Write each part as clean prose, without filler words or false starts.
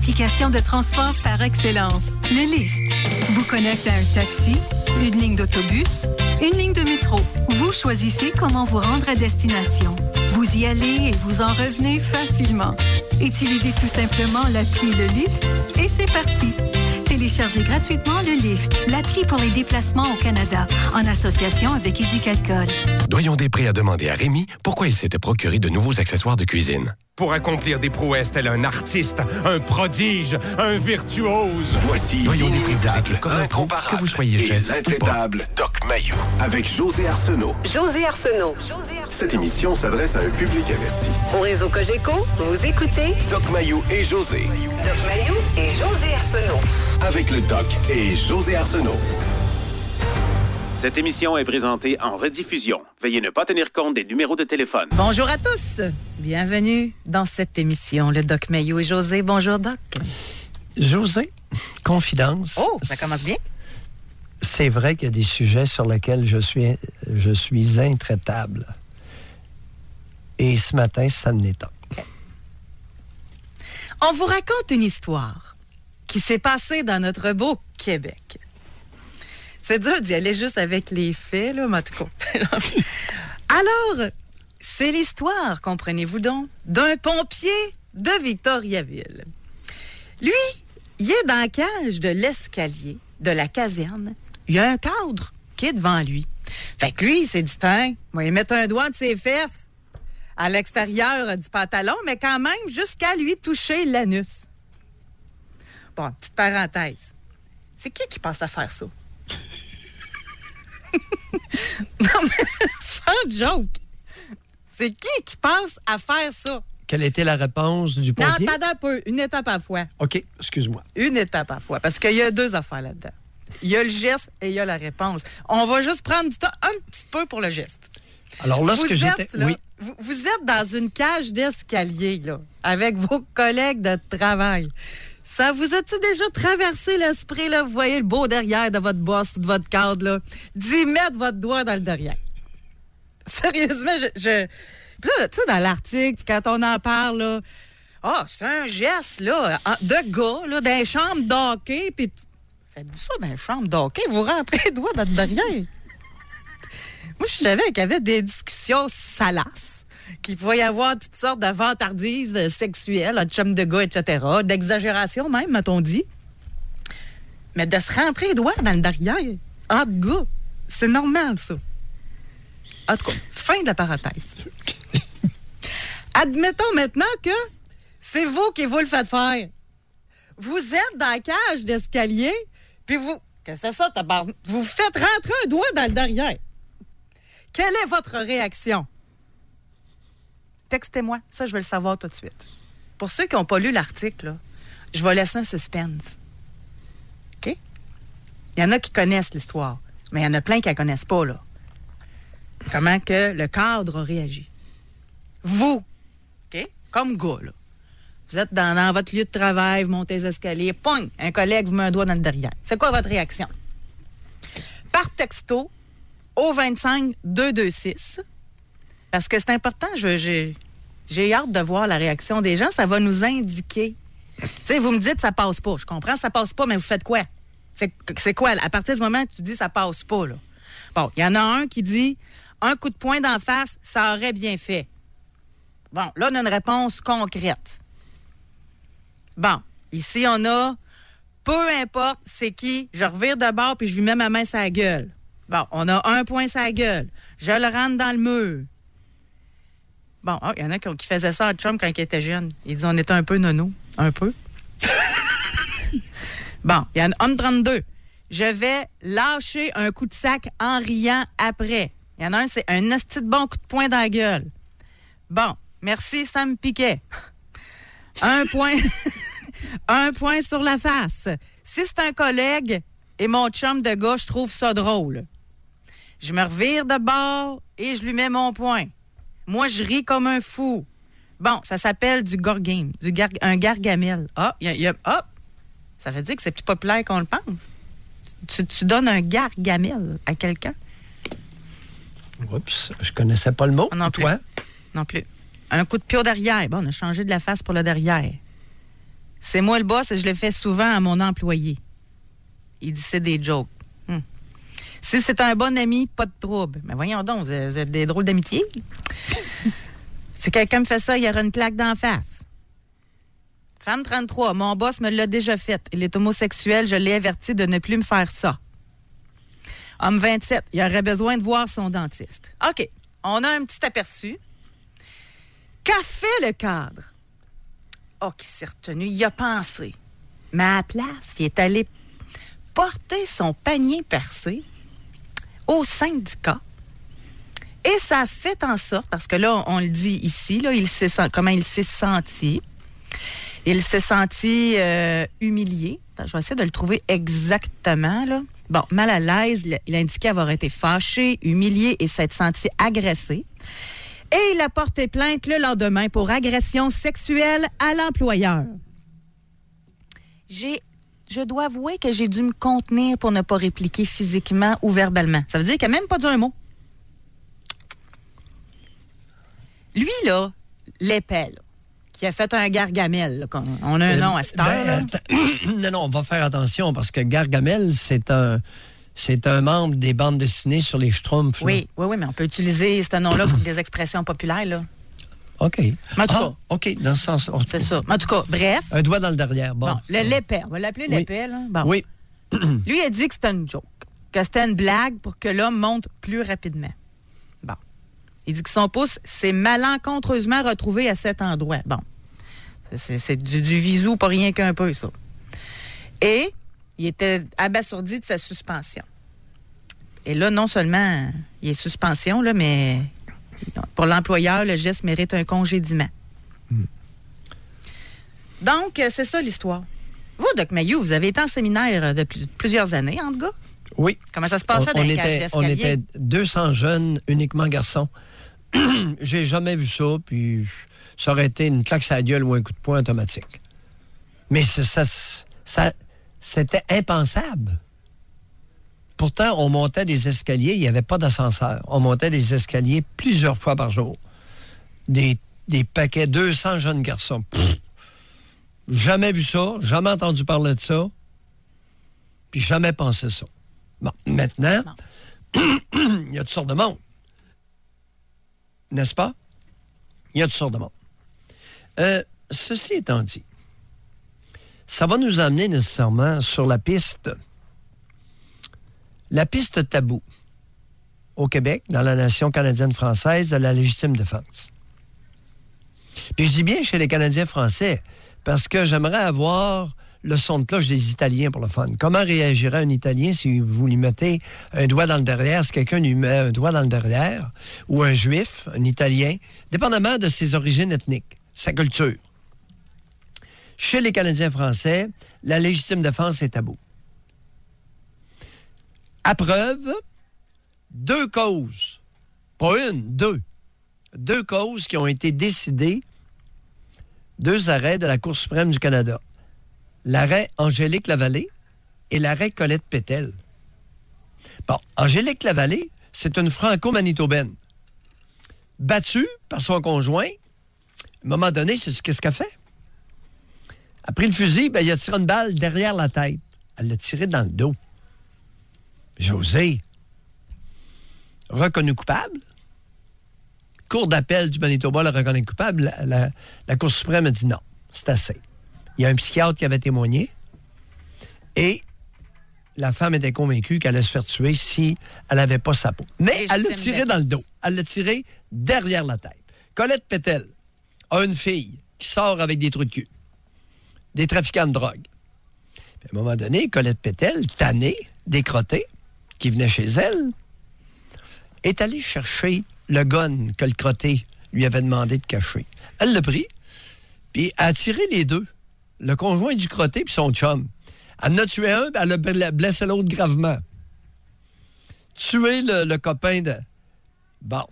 l'application de transport par excellence, le Lyft. Vous connecte à un taxi, une ligne d'autobus, une ligne de métro. Vous choisissez comment vous rendre à destination. Vous y allez et vous en revenez facilement. Utilisez tout simplement l'appli Le Lyft et c'est parti. Téléchargez gratuitement Le Lyft, l'appli pour les déplacements au Canada, en association avec Éducalcool. Doyon-Després a demandé à Rémi pourquoi il s'était procuré de nouveaux accessoires de cuisine. Pour accomplir des prouesses tel un artiste, un prodige, un virtuose. Voici Doyon-Després vous équipe comme un pro, que vous soyez chef l'intraitable Doc Mayou avec José Arsenault. José Arsenault. Cette émission s'adresse à un public averti. Au réseau Cogeco, vous écoutez Doc Mayou et José. Doc Mayou et José Arsenault. Avec le Doc et José Arsenault. Cette émission est présentée en rediffusion. Veuillez ne pas tenir compte des numéros de téléphone. Bonjour à tous. Bienvenue dans cette émission. Le Doc Mayou et José. Bonjour, Doc. José, confidence. Oh, ça commence bien. C'est vrai qu'il y a des sujets sur lesquels je suis intraitable. Et ce matin, ça n'est pas. On vous raconte une histoire qui s'est passée dans notre beau Québec. C'est dur d'y aller juste avec les faits, là, Matko. Alors, c'est l'histoire, comprenez-vous donc, d'un pompier de Victoriaville. Lui, il est dans la cage de l'escalier de la caserne. Il y a un cadre qui est devant lui. Fait que lui, il s'est dit, tiens, moi, il mettre un doigt de ses fesses à l'extérieur du pantalon, mais quand même jusqu'à lui toucher l'anus. Bon, petite parenthèse. C'est qui pense à faire ça? Non, mais sans joke. C'est qui pense à faire ça? Quelle était la réponse du pompier? Non, attendez un peu. Une étape à la fois. OK, excuse-moi. Une étape à la fois. Parce qu'il y a deux affaires là-dedans. Il y a le geste et il y a la réponse. On va juste prendre du temps un petit peu pour le geste. Alors, lorsque j'étais... Là, oui. vous êtes dans une cage d'escalier, là, avec vos collègues de travail. Ça vous a-tu déjà traversé l'esprit, là? Vous voyez le beau derrière de votre boss ou de votre cadre, là? D'y mettre votre doigt dans le derrière. Sérieusement, Puis là, tu sais, dans l'article, quand on en parle, là, c'est un geste, là, de gars, là, dans les chambres d'hockey, puis faites-vous ça dans les chambres d'hockey? Vous rentrez le doigt dans le derrière. Moi, je savais qu'il y avait des discussions salaces, qu'il pouvait y avoir toutes sortes de vantardises sexuelles, de chum de gars, etc., d'exagération même, m'a-t-on dit. Mais de se rentrer les doigts dans le derrière, entre gars, c'est normal, ça. En tout cas, fin de la parenthèse. Admettons maintenant que c'est vous qui vous le faites faire. Vous êtes dans la cage d'escalier, puis vous... Qu'est-ce que c'est ça, tabarnak? Vous faites rentrer un doigt dans le derrière. Quelle est votre réaction? Textez-moi. Ça, je veux le savoir tout de suite. Pour ceux qui n'ont pas lu l'article, là, je vais laisser un suspense. OK? Il y en a qui connaissent l'histoire, mais il y en a plein qui ne la connaissent pas, là. Comment que le cadre a réagi. Vous, OK? Comme gars, là. Vous êtes dans votre lieu de travail, vous montez les escaliers, poing, un collègue vous met un doigt dans le derrière. C'est quoi votre réaction? Par texto, au 25-226, parce que c'est important, j'ai hâte de voir la réaction des gens, ça va nous indiquer. Tu sais, vous me dites ça passe pas. Je comprends, ça passe pas, mais vous faites quoi? C'est quoi? À partir du moment que tu dis ça passe pas, là. Bon, il y en a un qui dit un coup de poing d'en face, ça aurait bien fait. Bon, là, on a une réponse concrète. Bon, ici, on a peu importe c'est qui, je revire de bord puis je lui mets ma main sur la gueule. Bon, on a un point sur la gueule. Je le rentre dans le mur. Bon, il y en a qui faisaient ça à chum quand il était jeune. Il dit on était un peu nono. Un peu. Bon, il y en a homme 32. Je vais lâcher un coup de sac en riant après. Il y en a un, c'est un asti de bon coup de poing dans la gueule. Bon, merci, ça me piquait. Un point. Un point sur la face. Si c'est un collègue et mon chum de gars, je trouve ça drôle. Je me revire de bord et je lui mets mon poing. Moi, je ris comme un fou. Bon, ça s'appelle du gorgame, un gargamel. Ça veut dire que c'est plus populaire qu'on le pense. Tu donnes un gargamel à quelqu'un? Oups, je connaissais pas le mot. Non plus. Toi? Non plus. Un coup de pied au derrière. Bon, on a changé de la face pour le derrière. C'est moi le boss et je le fais souvent à mon employé. Il dit c'est des jokes. Si c'est un bon ami, pas de trouble. Mais voyons donc, vous êtes des drôles d'amitié. Si quelqu'un me fait ça, il y aura une plaque d'en face. Femme 33, mon boss me l'a déjà fait. Il est homosexuel, je l'ai averti de ne plus me faire ça. Homme 27, il aurait besoin de voir son dentiste. OK, on a un petit aperçu. Qu'a fait le cadre? Oh, qui s'est retenu, il a pensé. Mais à la place, il est allé porter son panier percé au syndicat. Et ça a fait en sorte, parce que là, on le dit ici, là, comment il s'est senti. Il s'est senti humilié. Attends, je vais essayer de le trouver exactement, là. Bon, mal à l'aise, il a indiqué avoir été fâché, humilié et s'être senti agressé. Et il a porté plainte le lendemain pour agression sexuelle à l'employeur. Je dois avouer que j'ai dû me contenir pour ne pas répliquer physiquement ou verbalement. Ça veut dire qu'il n'a même pas dit un mot. Lui, là, l'épais, là, qui a fait un Gargamel, là, on a un nom à cette heure. Non, on va faire attention parce que Gargamel, c'est un membre des bandes dessinées sur les Schtroumpfs. Oui, mais on peut utiliser ce nom-là pour des expressions populaires, là. OK. Mais en tout cas, OK, dans ce sens. C'est ça. Mais en tout cas, bref. Un doigt dans le derrière. Bon, l'épais, on va l'appeler l'épais, là. Bon. Oui. Lui, il a dit que c'était une joke, que c'était une blague pour que l'homme monte plus rapidement. Bon. Il dit que son pouce s'est malencontreusement retrouvé à cet endroit. Bon. C'est du visou, pas rien qu'un peu, ça. Et il était abasourdi de sa suspension. Et là, non seulement il est suspension, là, mais pour l'employeur, le geste mérite un congédiement. Donc, c'est ça l'histoire. Vous, Doc Mayou, vous avez été en séminaire depuis plusieurs années, entre gars? Oui. Comment ça se passait dans les cages d'escalier? On était 200 jeunes, uniquement garçons. J'ai jamais vu ça, puis ça aurait été une claque sur la gueule ou un coup de poing automatique. Mais c'était impensable. Pourtant, on montait des escaliers, il n'y avait pas d'ascenseur. On montait des escaliers plusieurs fois par jour. Des paquets, 200 jeunes garçons. Pff, jamais vu ça, jamais entendu parler de ça, puis jamais pensé ça. Bon, maintenant, il y a toutes sortes de monde. N'est-ce pas? Il y a toutes sortes de monde. Ceci étant dit, ça va nous amener nécessairement sur la piste taboue au Québec, dans la nation canadienne-française, de la légitime défense. Puis je dis bien chez les Canadiens français, parce que j'aimerais avoir le son de cloche des Italiens pour le fun. Comment réagirait un Italien si vous lui mettez un doigt dans le derrière, si quelqu'un lui met un doigt dans le derrière, ou un Juif, un Italien, dépendamment de ses origines ethniques, sa culture. Chez les Canadiens français, la légitime défense est tabou. À preuve, 2 causes, pas une, 2. 2 causes qui ont été décidées, 2 arrêts de la Cour suprême du Canada. L'arrêt Angélique Lavallée et l'arrêt Colette Pétel. Bon, Angélique Lavallée, c'est une franco-manitobaine. Battue par son conjoint, à un moment donné, c'est qu'est-ce qu'elle fait? Elle a pris le fusil, il a tiré une balle derrière la tête. Elle l'a tiré dans le dos. José, reconnu coupable. Cour d'appel du Manitoba l'a reconnu coupable. La Cour suprême a dit non, c'est assez. Il y a un psychiatre qui avait témoigné et la femme était convaincue qu'elle allait se faire tuer si elle n'avait pas sa peau. Mais elle l'a tiré dans le dos. Elle l'a tiré derrière la tête. Colette Pétel a une fille qui sort avec des trous de cul, des trafiquants de drogue. Puis à un moment donné, Colette Pétel, tannée, décrottée, qui venait chez elle, est allée chercher le gun que le crotté lui avait demandé de cacher. Elle l'a pris, puis elle a tiré les 2. Le conjoint du crotté puis son chum. Elle en a tué un, puis elle a blessé l'autre gravement. Tué le copain de... Bon.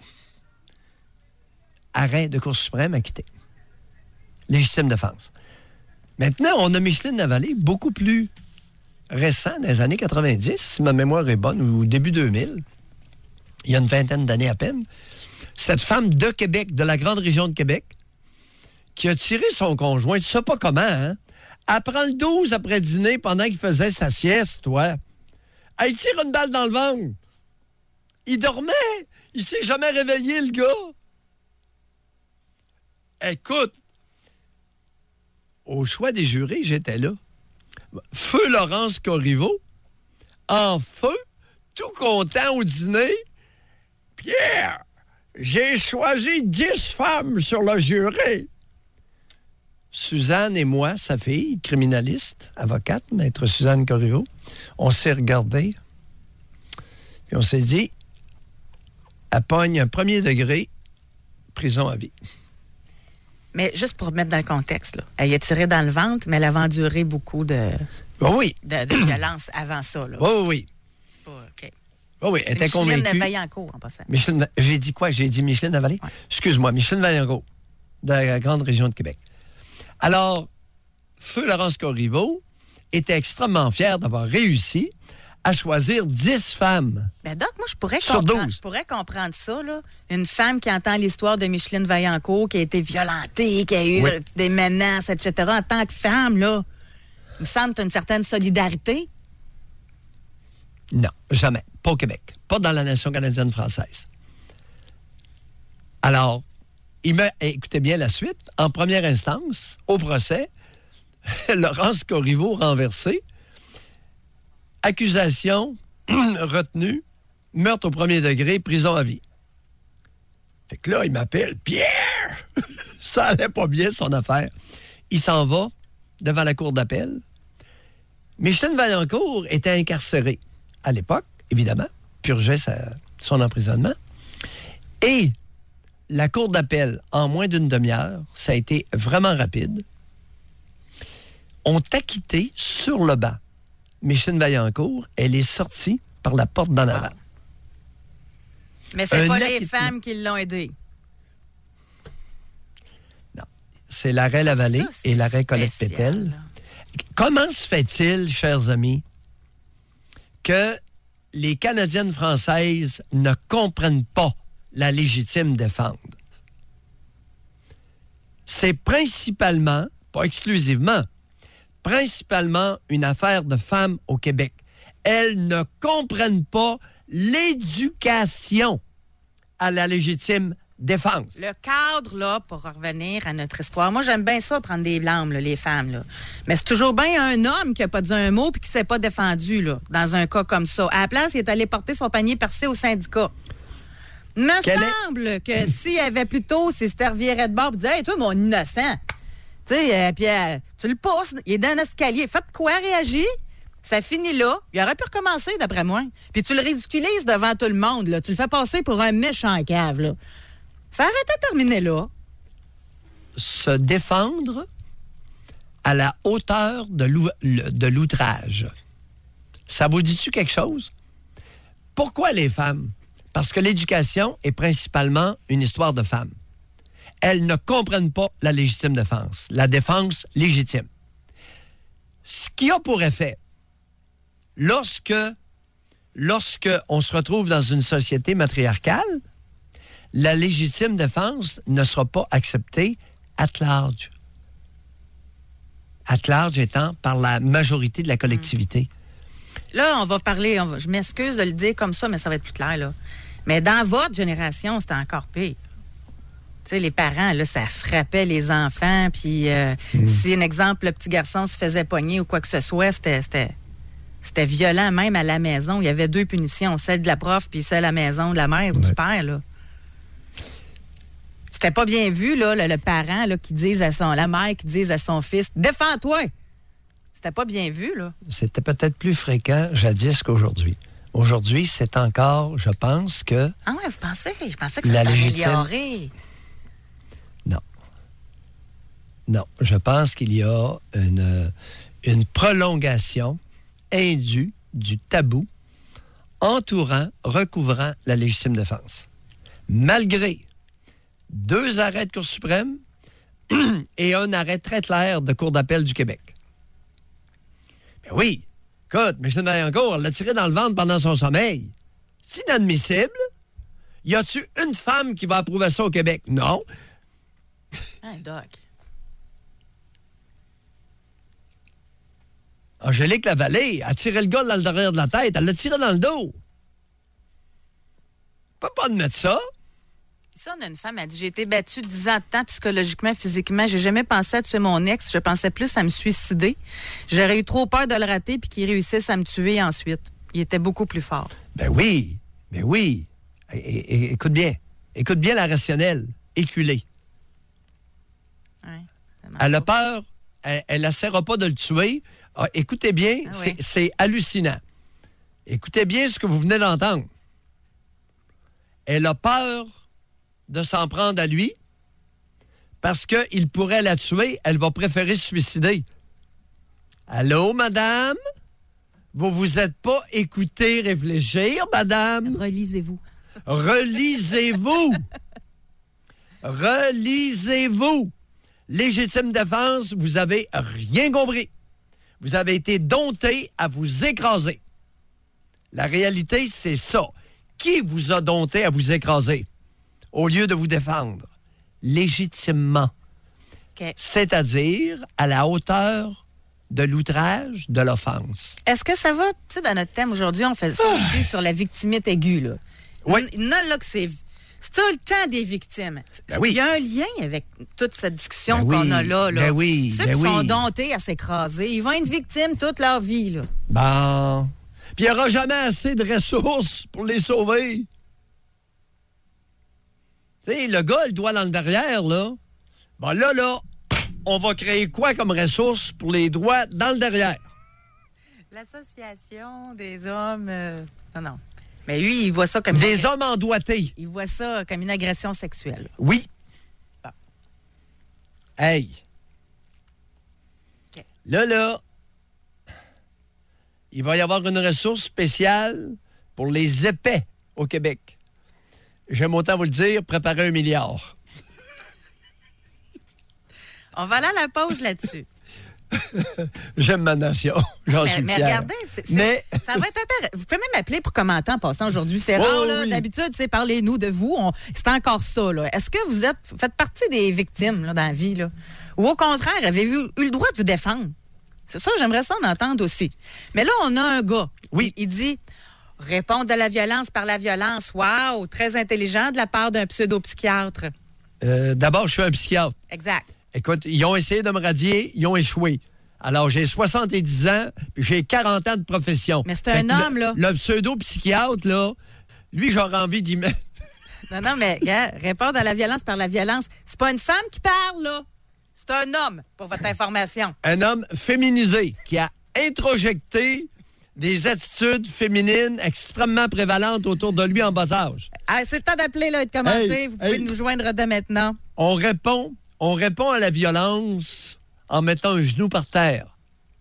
Arrêt de Cour suprême à quitter. Légitime défense. Maintenant, on a Micheline Lavallée, beaucoup plus récent, dans les années 90, si ma mémoire est bonne, ou début 2000. Il y a une vingtaine d'années à peine. Cette femme de Québec, de la grande région de Québec, qui a tiré son conjoint, tu sais pas comment, hein? Elle prend le 12 après dîner pendant qu'il faisait sa sieste, toi. Elle tire une balle dans le ventre. Il dormait. Il s'est jamais réveillé, le gars. Écoute, au choix des jurés, j'étais là. Feu Laurence Corriveau, en feu, tout content au dîner. Pierre, j'ai choisi 10 femmes sur le jury. Suzanne et moi, sa fille, criminaliste, avocate, maître Suzanne Corriveau, on s'est regardés, puis on s'est dit, elle pogne un premier degré, prison à vie. Mais juste pour mettre dans le contexte, là, elle y a tiré dans le ventre, mais elle avait enduré beaucoup de violence avant ça. Là. Oui. C'est pas... OK. Oui, elle était convaincue. Micheline Vaillancourt, en passant. J'ai dit quoi? J'ai dit Micheline Lavallée? Ouais. Excuse-moi, Micheline Vaillancourt, de la grande région de Québec. Alors, Feu Laurence Corriveau était extrêmement fier d'avoir réussi à choisir 10 femmes. Ben Doc, moi, je pourrais comprendre ça, là. Une femme qui entend l'histoire de Micheline Vaillancourt, qui a été violentée, qui a eu des menaces, etc. En tant que femme, là, il me semble que tu as une certaine solidarité. Non, jamais. Pas au Québec. Pas dans la nation canadienne-française. Alors, écoutez bien la suite. En première instance, au procès, Laurence Corriveau renversée, accusation retenue, meurtre au premier degré, prison à vie. Fait que là, il m'appelle Pierre. Ça allait pas bien, son affaire. Il s'en va devant la cour d'appel. Micheline Vaillancourt était incarcérée à l'époque, évidemment, purgeait son emprisonnement. Et la cour d'appel, en moins d'une demi-heure, ça a été vraiment rapide, ont acquitté sur le banc Micheline Vaillancourt. Elle est sortie par la porte d'en avant. Mais c'est pas les femmes qui l'ont aidée. Non. C'est l'arrêt Lavallée et l'arrêt Colette Pétel. Là. Comment se fait-il, chers amis, que les Canadiennes françaises ne comprennent pas la légitime défense? C'est principalement, pas exclusivement, principalement une affaire de femmes au Québec. Elles ne comprennent pas l'éducation à la légitime défense. Le cadre, là, pour revenir à notre histoire, moi, j'aime bien ça, prendre des blâmes, là, les femmes, là. Mais c'est toujours bien un homme qui n'a pas dit un mot puis qui ne s'est pas défendu, là, dans un cas comme ça. À la place, il est allé porter son panier percé au syndicat. Il me semble que s'il avait plutôt, s'il se revirait de bord et disait « Hey, toi, mon innocent! » Tu sais, puis tu le pousses, il est dans un escalier. Faites quoi, réagir? Ça finit là. Il aurait pu recommencer, d'après moi. Puis tu le ridiculises devant tout le monde, là. Tu le fais passer pour un méchant cave, là. Ça aurait été terminé là. Se défendre à la hauteur de l'outrage. Ça vous dit-tu quelque chose? Pourquoi les femmes? Parce que l'éducation est principalement une histoire de femmes. Elles ne comprennent pas la légitime défense, la défense légitime. Ce qui a pour effet, lorsque on se retrouve dans une société matriarcale, la légitime défense ne sera pas acceptée at large. At large étant par la majorité de la collectivité. Là, on va parler, je m'excuse de le dire comme ça, mais ça va être plus clair, là. Mais dans votre génération, c'était encore pire. Tu sais, les parents, là, ça frappait les enfants, puis si, un exemple, le petit garçon se faisait pogner ou quoi que ce soit, c'était violent, même à la maison. Il y avait 2 punitions, celle de la prof puis celle à la maison de la mère ou du père, là. C'était pas bien vu, là, le parent là, la mère qui dise à son fils « Défends-toi! » C'était pas bien vu, là. C'était peut-être plus fréquent jadis qu'aujourd'hui. Aujourd'hui, c'est encore, je pense que... Ah ouais, vous pensez? Je pensais que ça s'était amélioré. Non, je pense qu'il y a une prolongation indue du tabou recouvrant la légitime défense. Malgré 2 arrêts de Cour suprême et un arrêt très clair de Cour d'appel du Québec. Mais oui, écoute, Micheline Vaillancourt, elle l'a tiré dans le ventre pendant son sommeil. C'est inadmissible. Y a-tu une femme qui va approuver ça au Québec? Non. Hein, Doc. Angélique Lavallée a tiré le gars dans le derrière de la tête. Elle l'a tiré dans le dos. On peut pas admettre ça. Ça, on a une femme, elle dit, j'ai été battue 10 ans de temps psychologiquement, physiquement. J'ai jamais pensé à tuer mon ex. Je pensais plus à me suicider. J'aurais eu trop peur de le rater puis qu'il réussisse à me tuer ensuite. Il était beaucoup plus fort. Ben oui. Écoute bien. Écoute bien la rationnelle. Éculée. Ouais, elle a peur. Elle n'essaiera pas de le tuer. Ah, écoutez bien, c'est hallucinant. Écoutez bien ce que vous venez d'entendre. Elle a peur de s'en prendre à lui parce qu'il pourrait la tuer. Elle va préférer se suicider. Allô, madame? Vous vous êtes pas écouté réfléchir, madame? Relisez-vous. Relisez-vous. Relisez-vous. Légitime défense, vous avez rien compris. Vous avez été dompté à vous écraser. La réalité, c'est ça. Qui vous a dompté à vous écraser au lieu de vous défendre? Légitimement. Okay. C'est-à-dire à la hauteur de l'outrage, de l'offense. Est-ce que ça va, tu sais, dans notre thème aujourd'hui, on fait ça sur la victimite aiguë, là. Oui. Non, là, que c'est tout le temps des victimes. Ben oui. Il y a un lien avec toute cette discussion Ben oui. qu'on a là. Ben oui. Ceux Ben qui oui. sont domptés à s'écraser, ils vont être victimes toute leur vie, là. Bon. Puis il n'y aura jamais assez de ressources pour les sauver. Tu sais, le gars, le doigt dans le derrière, là. Bon, là, on va créer quoi comme ressources pour les doigts dans le derrière? L'association des hommes... Non. Mais lui, il voit ça comme... Des hommes endoîtés. Il voit ça comme une agression sexuelle. Oui. Bon. Hey. Okay. Là, il va y avoir une ressource spéciale pour les épais au Québec. J'aime autant vous le dire, préparez 1 milliard. On va aller à la pause là-dessus. J'aime ma nation. J'en suis Mais fier. regardez, ça va être intéressant. Vous pouvez même appeler pour commenter en passant aujourd'hui. C'est Oh, rare, là. oui. D'habitude, c'est parlez-nous de vous. C'est encore ça, là. Est-ce que vous faites partie des victimes, là, dans la vie, là? Ou au contraire, avez-vous eu le droit de vous défendre? C'est ça, j'aimerais ça en entendre aussi. Mais là, on a un gars. Oui. Il dit répondre à la violence par la violence. Wow! Très intelligent de la part d'un pseudo-psychiatre. D'abord, je suis un psychiatre. Exact. Écoute, ils ont essayé de me radier, ils ont échoué. Alors, j'ai 70 ans, puis j'ai 40 ans de profession. Mais c'est un homme, là. Le pseudo-psychiatre, là, lui, j'aurais envie d'y mettre. Non, mais, gars, répondre à la violence par la violence, c'est pas une femme qui parle, là. C'est un homme, pour votre information. Un homme féminisé qui a introjecté des attitudes féminines extrêmement prévalentes autour de lui en bas âge. Ah, c'est le temps d'appeler, là, et de commenter. Vous pouvez nous joindre dès maintenant. On répond à la violence en mettant un genou par terre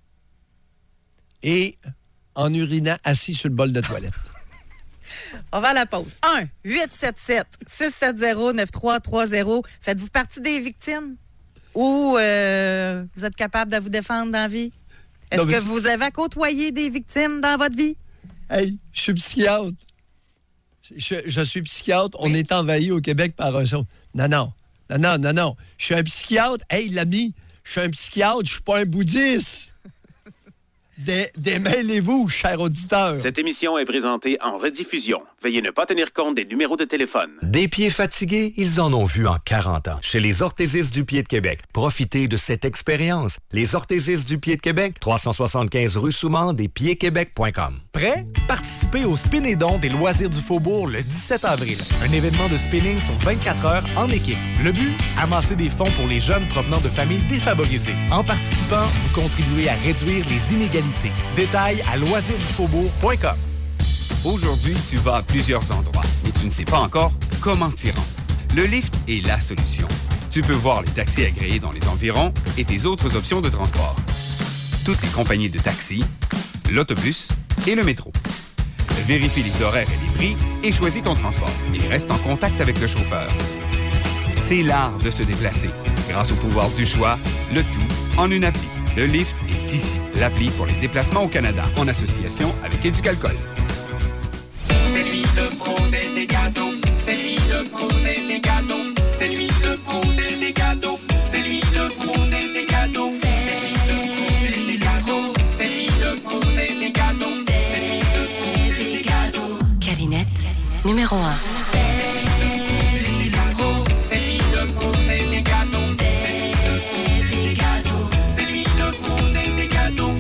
et en urinant assis sur le bol de toilette. On va à la pause. 1-877-670-9330. Faites-vous partie des victimes? Ou vous êtes capable de vous défendre dans la vie? Est-ce que vous avez côtoyé des victimes dans votre vie? Hey, je suis psychiatre. Je suis psychiatre. On est envahi au Québec par un son. Non. Je suis un psychiatre. Hey, l'ami, je suis un psychiatre. Je suis pas un bouddhiste. Démêlez-vous, chers auditeurs. Cette émission est présentée en rediffusion. Veuillez ne pas tenir compte des numéros de téléphone. Des pieds fatigués, ils en ont vu en 40 ans. Chez les orthésistes du pied de Québec. Profitez de cette expérience. Les orthésistes du pied de Québec, 375 rue Soumande et piedquebec.com. Prêt? Participez au Spin et Don des loisirs du Faubourg le 17 avril. Un événement de spinning sur 24 heures en équipe. Le but? Amasser des fonds pour les jeunes provenant de familles défavorisées. En participant, vous contribuez à réduire les inégalités. Détails à loisirsdufaubourg.com. Aujourd'hui, tu vas à plusieurs endroits, mais tu ne sais pas encore comment t'y rendre. Le Lyft est la solution. Tu peux voir les taxis agréés dans les environs et tes autres options de transport. Toutes les compagnies de taxis, l'autobus et le métro. Vérifie les horaires et les prix et choisis ton transport. Et reste en contact avec le chauffeur. C'est l'art de se déplacer. Grâce au pouvoir du choix, le tout en une appli. Le Lyft est ici. L'appli pour les déplacements au Canada, en association avec Éducalcool. C'est lui le pro des cadeaux. C'est lui le pro des cadeaux. C'est lui le pro des cadeaux. C'est lui le pro des cadeaux. C'est lui le pro des cadeaux. C'est lui numéro 1. C'est lui le pro des gâteaux. C'est lui le pro des gâteaux.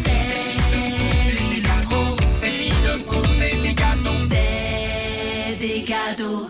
C'est lui le pro des gâteaux. Des gâteaux.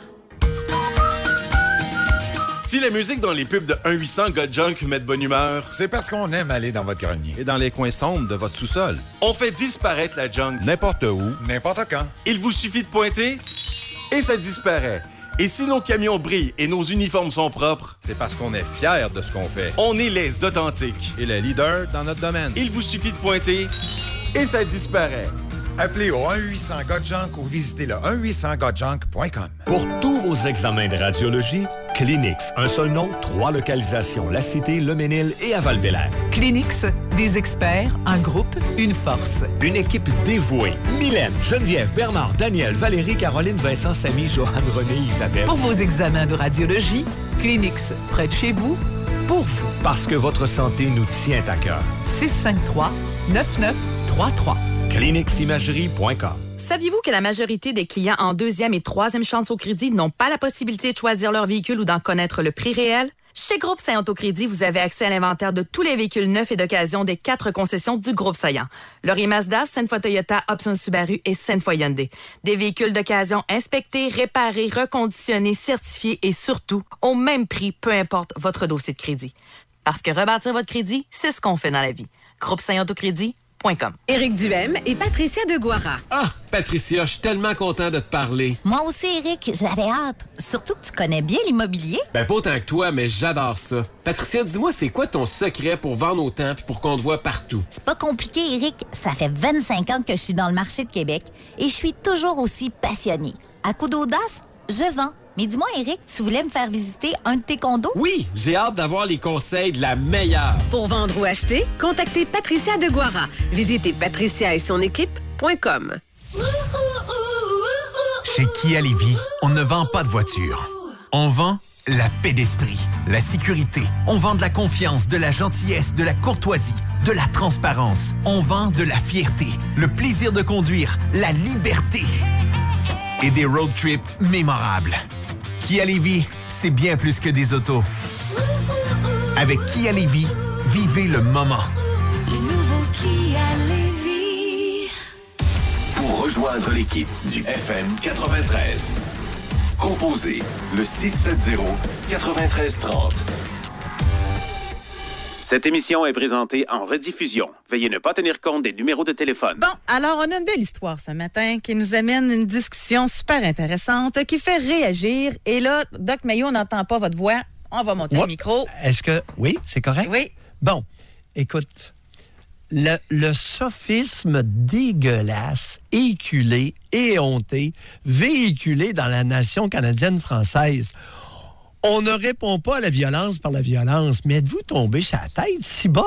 Si la musique dans les pubs de 1-800 Got Junk met de bonne humeur, c'est parce qu'on aime aller dans votre grenier. Et dans les coins sombres de votre sous-sol. On fait disparaître la junk n'importe où, n'importe quand. Il vous suffit de pointer et ça disparaît. Et si nos camions brillent et nos uniformes sont propres, c'est parce qu'on est fiers de ce qu'on fait. On est les authentiques. Et les leaders dans notre domaine. Il vous suffit de pointer et ça disparaît. Appelez au 1-800-GOT-JUNK ou visitez le 1-800-GOTJUNK.com. Pour tous vos examens de radiologie, Clinix. Un seul nom, 3 localisations. La Cité, Le Ménil et à Val-Bélair. Clinix, des experts, un groupe, une force. Une équipe dévouée. Mylène, Geneviève, Bernard, Daniel, Valérie, Caroline, Vincent, Samy, Joanne, René, Isabelle. Pour vos examens de radiologie, Clinix, près de chez vous, pour vous. Parce que votre santé nous tient à cœur. 653-9933. ClinixImagerie.com. Saviez-vous que la majorité des clients en deuxième et troisième chance au crédit n'ont pas la possibilité de choisir leur véhicule ou d'en connaître le prix réel? Chez Groupe Saillant Autocrédit, vous avez accès à l'inventaire de tous les véhicules neufs et d'occasion des 4 concessions du Groupe Saillant. Laurier Mazda, Sainte-Foy Toyota, Option Subaru et Sainte-Foy Hyundai. Des véhicules d'occasion inspectés, réparés, reconditionnés, certifiés et surtout au même prix, peu importe votre dossier de crédit. Parce que rebâtir votre crédit, c'est ce qu'on fait dans la vie. Groupe Saillant Autocrédit. Éric Duhem et Patricia Deguara. Ah, Patricia, je suis tellement content de te parler. Moi aussi, Éric, j'avais hâte. Surtout que tu connais bien l'immobilier. Ben, pas autant que toi, mais j'adore ça. Patricia, dis-moi, c'est quoi ton secret pour vendre autant puis pour qu'on te voit partout? C'est pas compliqué, Éric. Ça fait 25 ans que je suis dans le marché de Québec et je suis toujours aussi passionnée. À coup d'audace, je vends. Mais dis-moi, Éric, tu voulais me faire visiter un de tes condos? Oui, j'ai hâte d'avoir les conseils de la meilleure. Pour vendre ou acheter, contactez Patricia Deguara. Visitez patricia et son équipe.com. Chez Kia Lévis, on ne vend pas de voitures. On vend la paix d'esprit, la sécurité. On vend de la confiance, de la gentillesse, de la courtoisie, de la transparence. On vend de la fierté, le plaisir de conduire, la liberté et des road trips mémorables. Kia Lévis, c'est bien plus que des autos. Avec Kia Lévis, vivez le moment. Le nouveau Kia Lévis. Pour rejoindre l'équipe du FM 93, composez le 670-9330. Cette émission est présentée en rediffusion. Veuillez ne pas tenir compte des numéros de téléphone. Bon, alors on a une belle histoire ce matin qui nous amène une discussion super intéressante qui fait réagir. Et là, Doc Mayo, on n'entend pas votre voix. On va monter le micro. Est-ce que... Oui, c'est correct? Oui. Bon, écoute, le sophisme dégueulasse, éculé, éhonté, véhiculé dans la nation canadienne-française... On ne répond pas à la violence par la violence, mais êtes-vous tombé sur la tête, cibole?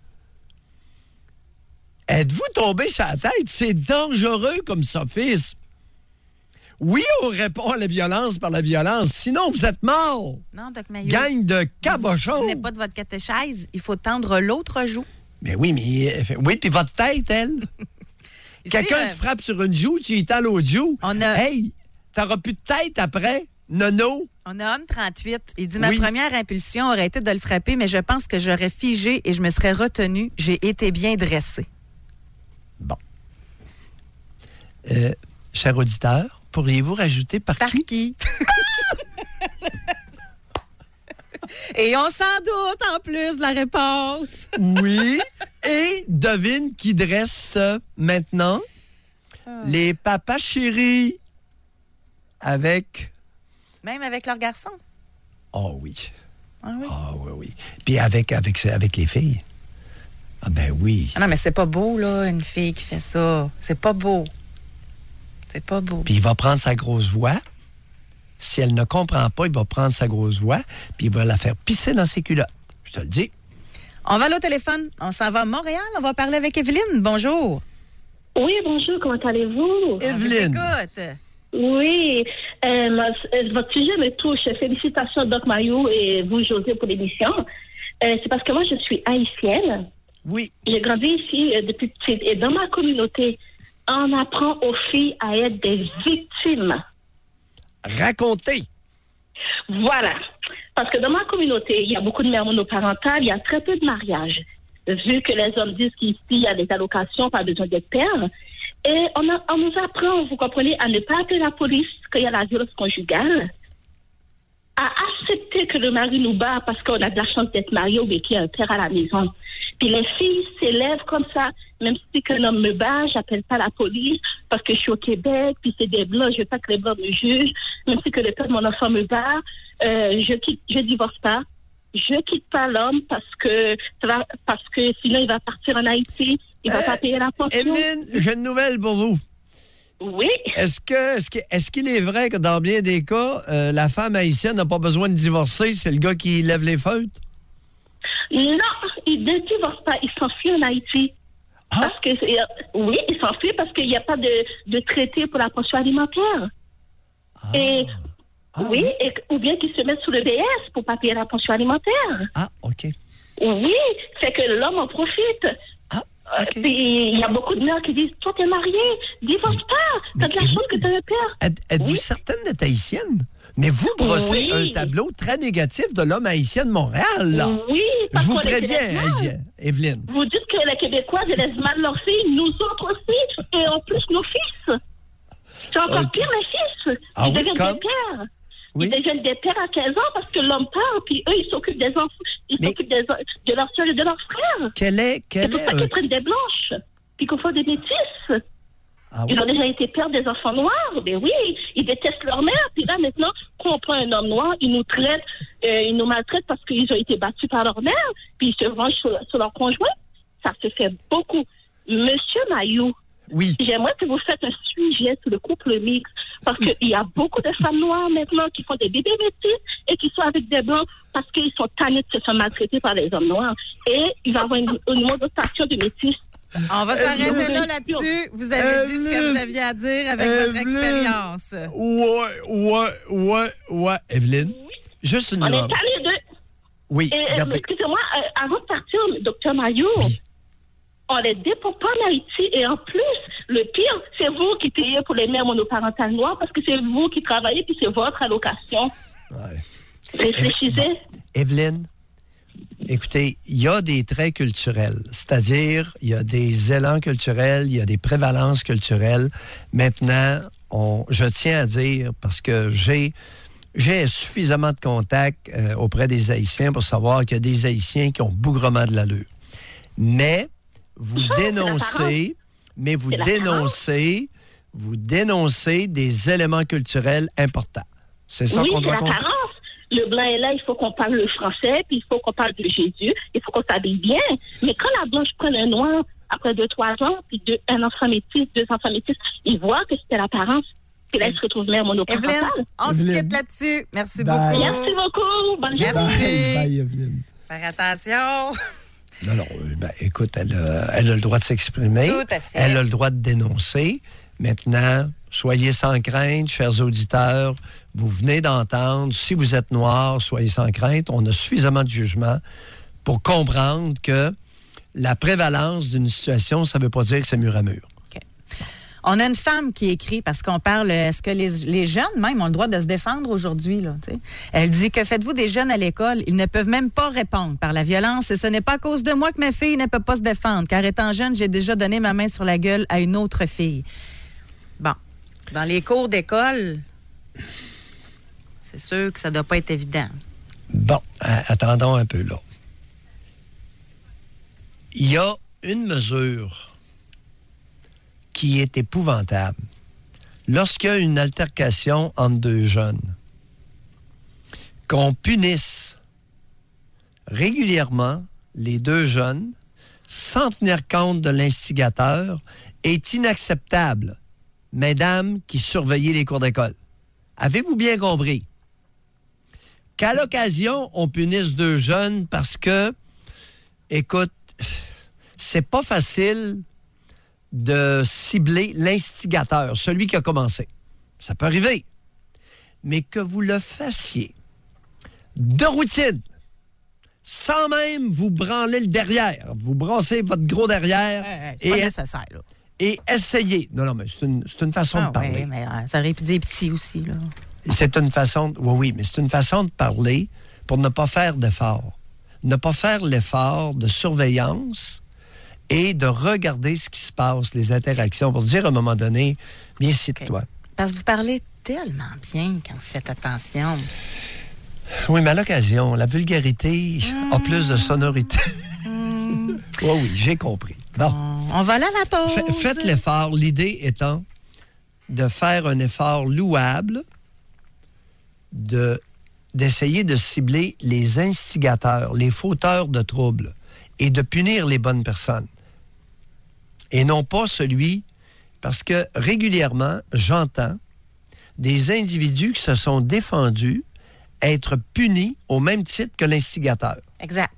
Êtes-vous tombé sur la tête? C'est dangereux comme sophisme. Oui, on répond à la violence par la violence, sinon vous êtes morts. Non, Doc Mayo. Gang de cabochons. Ce n'est pas de votre catéchèse, il faut tendre l'autre joue. Mais oui, puis votre tête, elle. Quelqu'un te frappe sur une joue, tu y étends l'autre joue. Hey, t'auras plus de tête après. Nono. On a homme 38. Il dit, ma première impulsion aurait été de le frapper, mais je pense que j'aurais figé et je me serais retenu. J'ai été bien dressé. Bon. Cher auditeur, pourriez-vous rajouter par qui? Et on s'en doute en plus de la réponse. Oui. Et devine qui dresse maintenant? Les papas chéris. Même avec leurs garçons? Oh oui. Ah oui? Ah oui. Puis avec les filles. Ah ben oui. Ah non, mais c'est pas beau, là, une fille qui fait ça. C'est pas beau. C'est pas beau. Puis il va prendre sa grosse voix. Si elle ne comprend pas, il va prendre sa grosse voix, puis il va la faire pisser dans ses culottes. Je te le dis. On va aller au téléphone. On s'en va à Montréal. On va parler avec Evelyne. Bonjour. Oui, bonjour. Comment allez-vous? Evelyne. Écoute. Oui, votre sujet me touche. Félicitations, Doc Mayo et vous, José, pour l'émission. C'est parce que moi, je suis haïtienne. Oui. J'ai grandi ici depuis petite. Et dans ma communauté, on apprend aux filles à être des victimes. Racontez. Voilà. Parce que dans ma communauté, il y a beaucoup de mères monoparentales, il y a très peu de mariages. Vu que les hommes disent qu'ici, il y a des allocations, pas besoin d'être père. Et on nous apprend, vous comprenez, à ne pas appeler la police quand il y a la violence conjugale, à accepter que le mari nous bat parce qu'on a de la chance d'être marié ou bien qu'il y a un père à la maison. Puis les filles s'élèvent comme ça, même si qu'un homme me bat, j'appelle pas la police parce que je suis au Québec, puis c'est des Blancs, je veux pas que les Blancs me jugent, même si que le père de mon enfant me bat, je divorce pas. Je quitte pas l'homme parce que sinon il va partir en Haïti, il va pas payer la pension. Evelyne, j'ai une nouvelle pour vous. Oui. Est-ce qu'il est vrai que dans bien des cas, la femme haïtienne n'a pas besoin de divorcer, c'est le gars qui lève les feutres? Non, il ne divorce pas, il s'enfuit en Haïti. Parce que, oui, il s'enfuit parce qu'il n'y a pas de traité pour la pension alimentaire. Oui, ou bien qu'ils se mettent sous le BS pour ne pas payer la pension alimentaire. Ah, OK. Oui, c'est que l'homme en profite. Puis il y a beaucoup de mères qui disent, toi, t'es mariée, divorce pas, t'as de la chance que t'as un père. Êtes-vous certaine d'être haïtienne? Mais vous brossez un tableau très négatif de l'homme haïtien de Montréal, là. Oui, parce je vous qu'on préviens, Evelyne. Vous dites que les Québécoises laissent mal leurs filles, nous autres aussi, et en plus nos fils. C'est encore pire, les fils. Ils deviennent des pères. Oui. Ils deviennent des pères à 15 ans parce que l'homme part, puis eux, ils s'occupent des enfants, ils s'occupent de leurs soeurs et de leurs frères. C'est pour ça qu'ils prennent des blanches, puis qu'on fait des métisses. Ils ont déjà été pères des enfants noirs, mais oui, ils détestent leur mère, puis là, maintenant, quand on prend un homme noir, ils nous traitent, ils nous maltraitent parce qu'ils ont été battus par leur mère, puis ils se vengent sur leur conjoint. Ça se fait beaucoup. Monsieur Mailloux, oui. J'aimerais que vous faites un sujet sur le couple mixte, parce qu'il y a beaucoup de femmes noires maintenant qui font des bébés métis et qui sont avec des blancs parce qu'ils sont tannés de se faire maltraiter par les hommes noirs. Et il va y avoir une monotation de métis. On va s'arrêter là-dessus. Vous avez dit ce que vous aviez à dire avec votre expérience. Ouais. Evelyne, juste une On est nuance. allés de... Oui, regardez. Excusez-moi, avant de partir, Dr Mailloux, on les dépend pas en Haïti. Et en plus, le pire, c'est vous qui payez pour les mères monoparentales noires parce que c'est vous qui travaillez puis c'est votre allocation. Réfléchissez. Evelyne, écoutez, il y a des traits culturels, c'est-à-dire il y a des élans culturels, il y a des prévalences culturelles. Maintenant, je tiens à dire, parce que j'ai suffisamment de contacts auprès des Haïtiens pour savoir qu'il y a des Haïtiens qui ont bougrement de l'allure. Mais vous dénoncez des éléments culturels importants. C'est ça qu'on doit comprendre. Le blanc est là, il faut qu'on parle le français, puis il faut qu'on parle de Jésus, il faut qu'on s'habille bien. Mais quand la blanche prend un noir, après 2-3 ans, puis un enfant métis, 2 enfants métis, il voit que c'était l'apparence. Puis là, il se retrouve mère monoparentale. Evelyne, on se quitte là-dessus. Merci beaucoup. Merci beaucoup. Bonne journée. Bye, Evelyne. Faire attention. Non, écoute, elle a le droit de s'exprimer. Tout à fait. Elle a le droit de dénoncer. Maintenant, soyez sans crainte, chers auditeurs. Vous venez d'entendre, si vous êtes noir, soyez sans crainte. On a suffisamment de jugement pour comprendre que la prévalence d'une situation, ça ne veut pas dire que c'est mur à mur. Okay. On a une femme qui écrit, parce qu'on parle, est-ce que les jeunes, même, ont le droit de se défendre aujourd'hui? Là, t'sais? Elle dit, que faites-vous des jeunes à l'école? Ils ne peuvent même pas répondre par la violence. Et ce n'est pas à cause de moi que ma fille ne peut pas se défendre, car étant jeune, j'ai déjà donné ma main sur la gueule à une autre fille. Bon, dans les cours d'école, c'est sûr que ça ne doit pas être évident. Bon, attendons un peu là. Il y a une mesure qui est épouvantable. Lorsqu'il y a une altercation entre 2 jeunes, qu'on punisse régulièrement les 2 jeunes sans tenir compte de l'instigateur est inacceptable. Mesdames qui surveillez les cours d'école. Avez-vous bien compris? Qu'à l'occasion, on punisse 2 jeunes parce que, écoute, c'est pas facile de cibler l'instigateur, celui qui a commencé. Ça peut arriver. Mais que vous le fassiez de routine, sans même vous branler le derrière, vous brassez votre gros derrière c'est pas nécessaire, là. Et essayez. Non, mais c'est une façon de parler. Oui, mais ça aurait pu dire petit aussi, là. C'est une façon... Oui, mais c'est une façon de parler pour ne pas faire d'effort. Ne pas faire l'effort de surveillance et de regarder ce qui se passe, les interactions, pour dire à un moment donné, bien, cite-toi. Parce que vous parlez tellement bien quand vous faites attention. Oui, mais à l'occasion, la vulgarité a plus de sonorité. Oui, j'ai compris. Bon. On va aller à la pause. Faites l'effort, l'idée étant de faire un effort louable, d'essayer de cibler les instigateurs, les fauteurs de troubles et de punir les bonnes personnes. Et non pas celui, parce que régulièrement, j'entends des individus qui se sont défendus être punis au même titre que l'instigateur. Exact.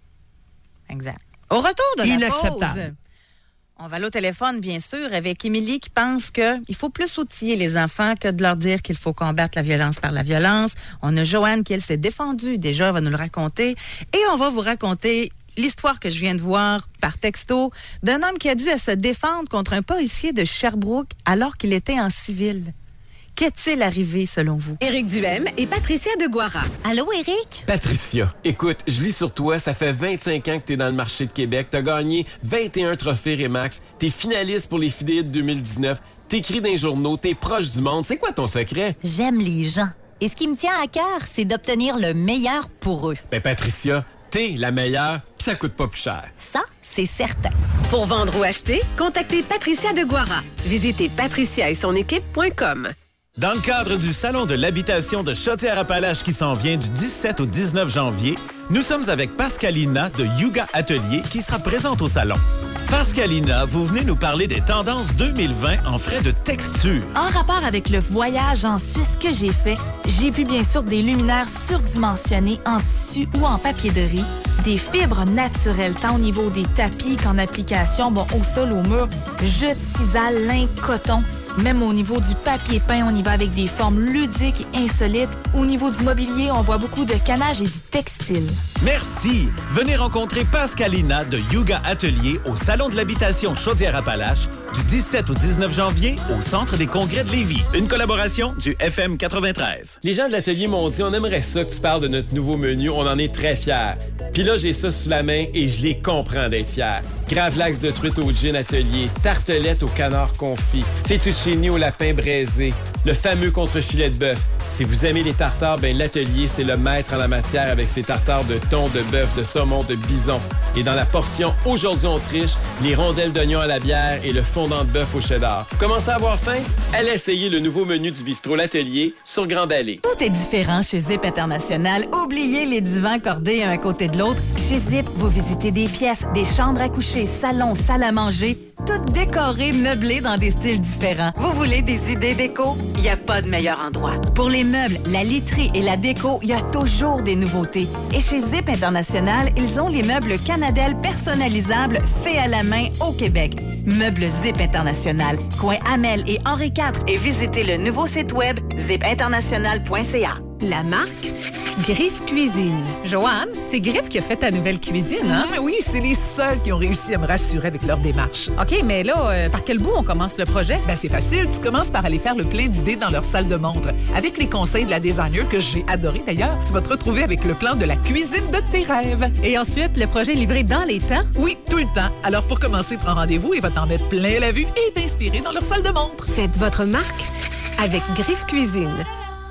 Au retour de la Inacceptable. pause, on va aller au téléphone, bien sûr, avec Émilie qui pense qu'il faut plus outiller les enfants que de leur dire qu'il faut combattre la violence par la violence. On a Joanne qui, elle, s'est défendue. Déjà, elle va nous le raconter. Et on va vous raconter l'histoire que je viens de voir par texto d'un homme qui a dû se défendre contre un policier de Sherbrooke alors qu'il était en civil. Qu'est-il arrivé, selon vous? Éric Duhem et Patricia Deguara. Allô, Éric? Patricia, écoute, je lis sur toi, ça fait 25 ans que t'es dans le marché de Québec, t'as gagné 21 trophées Remax, t'es finaliste pour les Fidéides 2019, t'écris dans les journaux, t'es proche du monde. C'est quoi ton secret? J'aime les gens. Et ce qui me tient à cœur, c'est d'obtenir le meilleur pour eux. Ben Patricia, t'es la meilleure, pis ça coûte pas plus cher. Ça, c'est certain. Pour vendre ou acheter, contactez Patricia Deguara. Visitez patricia-et-son-équipe.com. Dans le cadre du Salon de l'habitation de Chaudière-Appalaches qui s'en vient du 17 au 19 janvier, nous sommes avec Pascalina de Yuga Atelier qui sera présente au salon. Pascalina, vous venez nous parler des tendances 2020 en frais de texture. En rapport avec le voyage en Suisse que j'ai fait, j'ai vu bien sûr des luminaires surdimensionnés en tissu ou en papier de riz, des fibres naturelles tant au niveau des tapis qu'en application, au sol, au mur, je tisale, lin, coton. Même au niveau du papier peint, on y va avec des formes ludiques et insolites. Au niveau du mobilier, on voit beaucoup de canage et du textile. Merci! Venez rencontrer Pascalina de Yuga Atelier au Salon de l'habitation Chaudière-Appalaches du 17 au 19 janvier au Centre des congrès de Lévis. Une collaboration du FM 93. Les gens de l'atelier m'ont dit, on aimerait ça que tu parles de notre nouveau menu, on en est très fiers. Puis là, j'ai ça sous la main et je les comprends d'être fiers. Gravlax de truite au gin atelier, tartelette au canard confit, fettuccine au lapin braisé, le fameux contre-filet de bœuf. Si vous aimez les tartares, l'atelier, c'est le maître en la matière avec ses tartares de thon, de bœuf, de saumon, de bison. Et dans la portion Aujourd'hui on triche, les rondelles d'oignon à la bière et le fondant de bœuf au cheddar. Commencez à avoir faim? Allez essayer le nouveau menu du bistrot L'Atelier sur Grande Allée. Tout est différent chez Zip International. Oubliez les divans cordés un à côté de l'autre. Chez Zip, vous visitez des pièces, des chambres à coucher, salons, salles à manger, toutes décorées, meublées dans des styles différents. Vous voulez des idées déco? Il n'y a pas de meilleur endroit. Pour les meubles, la literie et la déco, il y a toujours des nouveautés. Et chez Zip International, ils ont les meubles Canadel personnalisables faits à la main au Québec. Meubles Zip International, coin Amel et Henri IV. Et visitez le nouveau site web zipinternational.ca. La marque Griffe Cuisine. Joanne, c'est Griffe qui a fait ta nouvelle cuisine, hein? Oui, c'est les seuls qui ont réussi à me rassurer avec leur démarche. OK, mais là, par quel bout on commence le projet? Ben, c'est facile. Tu commences par aller faire le plein d'idées dans leur salle de montre. Avec les conseils de la designer, que j'ai adoré d'ailleurs, tu vas te retrouver avec le plan de la cuisine de tes rêves. Et ensuite, le projet livré dans les temps? Oui, tout le temps. Alors, pour commencer, prends rendez-vous et va t'en mettre plein la vue et t'inspirer dans leur salle de montre. Faites votre marque avec Griffe Cuisine.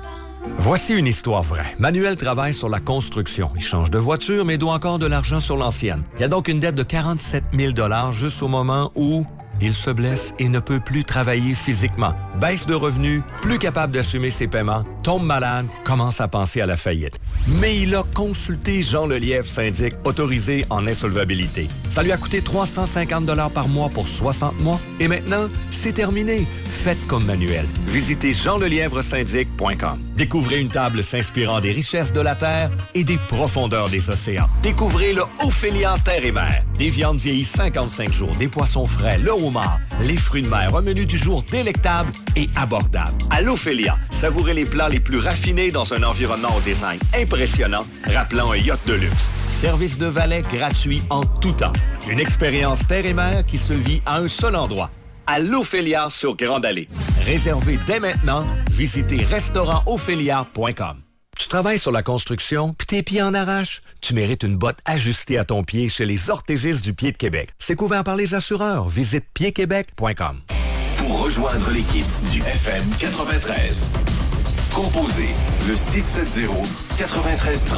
Voici une histoire vraie. Manuel travaille sur la construction. Il change de voiture, mais doit encore de l'argent sur l'ancienne. Il y a donc une dette de 47 000 $ juste au moment où il se blesse et ne peut plus travailler physiquement. Baisse de revenus, plus capable d'assumer ses paiements, tombe malade, commence à penser à la faillite. Mais il a consulté Jean Lelièvre, syndic, autorisé en insolvabilité. Ça lui a coûté 350 $ par mois pour 60 mois. Et maintenant, c'est terminé. Faites comme Manuel. Visitez jeanlelièvresyndic.com. Découvrez une table s'inspirant des richesses de la terre et des profondeurs des océans. Découvrez le Ophélia Terre et Mer. Des viandes vieillies 55 jours, des poissons frais, le homard, les fruits de mer, un menu du jour délectable et abordable. À l'Ophélia, savourez les plats les plus raffinés dans un environnement au design impressionnant, rappelant un yacht de luxe. Service de valet gratuit en tout temps. Une expérience terre et mer qui se vit à un seul endroit. À l'Ophélia sur Grande Allée. Réservez dès maintenant. Visitez restaurantophélia.com. Tu travailles sur la construction, puis tes pieds en arrachent? Tu mérites une botte ajustée à ton pied chez les orthésistes du pied de Québec. C'est couvert par les assureurs. Visite piedquebec.com. Pour rejoindre l'équipe du FM 93, composez le 670-9330.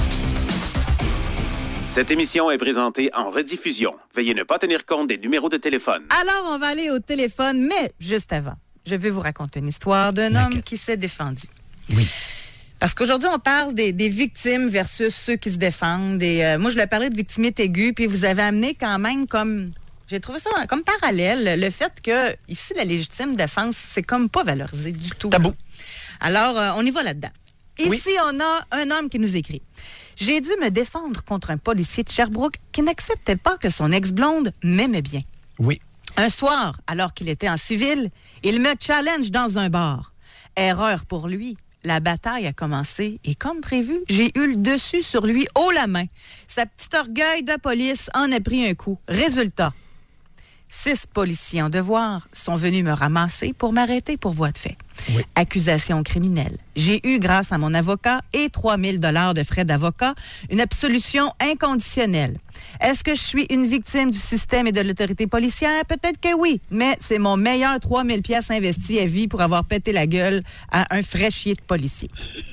Cette émission est présentée en rediffusion. Veuillez ne pas tenir compte des numéros de téléphone. Alors, on va aller au téléphone, mais juste avant, je vais vous raconter une histoire d'un homme qui s'est défendu. Oui. Parce qu'aujourd'hui, on parle des victimes versus ceux qui se défendent. Et moi, je l'ai parlé de victimite aiguë, puis vous avez amené quand même comme... J'ai trouvé ça comme parallèle, le fait que ici, la légitime défense, c'est comme pas valorisé du tout. Tabou. Alors, on y va là-dedans. Ici, on a un homme qui nous écrit. J'ai dû me défendre contre un policier de Sherbrooke qui n'acceptait pas que son ex-blonde m'aimait bien. Oui. Un soir, alors qu'il était en civil, il me challenge dans un bar. Erreur pour lui. La bataille a commencé et comme prévu, j'ai eu le dessus sur lui haut la main. Sa petite orgueil de police en a pris un coup. Résultat, 6 policiers en devoir sont venus me ramasser pour m'arrêter pour voie de fait. Oui. Accusation criminelle. J'ai eu, grâce à mon avocat et 3 000 $ de frais d'avocat, une absolution inconditionnelle. Est-ce que je suis une victime du système et de l'autorité policière? Peut-être que oui, mais c'est mon meilleur 3 000 $ investis à vie pour avoir pété la gueule à un fraîchier de policier.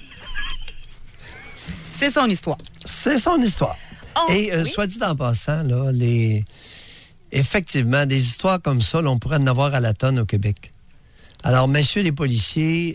C'est son histoire. C'est son histoire. Et oui? Soit dit en passant, là, effectivement, des histoires comme ça, là, on pourrait en avoir à la tonne au Québec. Alors, messieurs les policiers,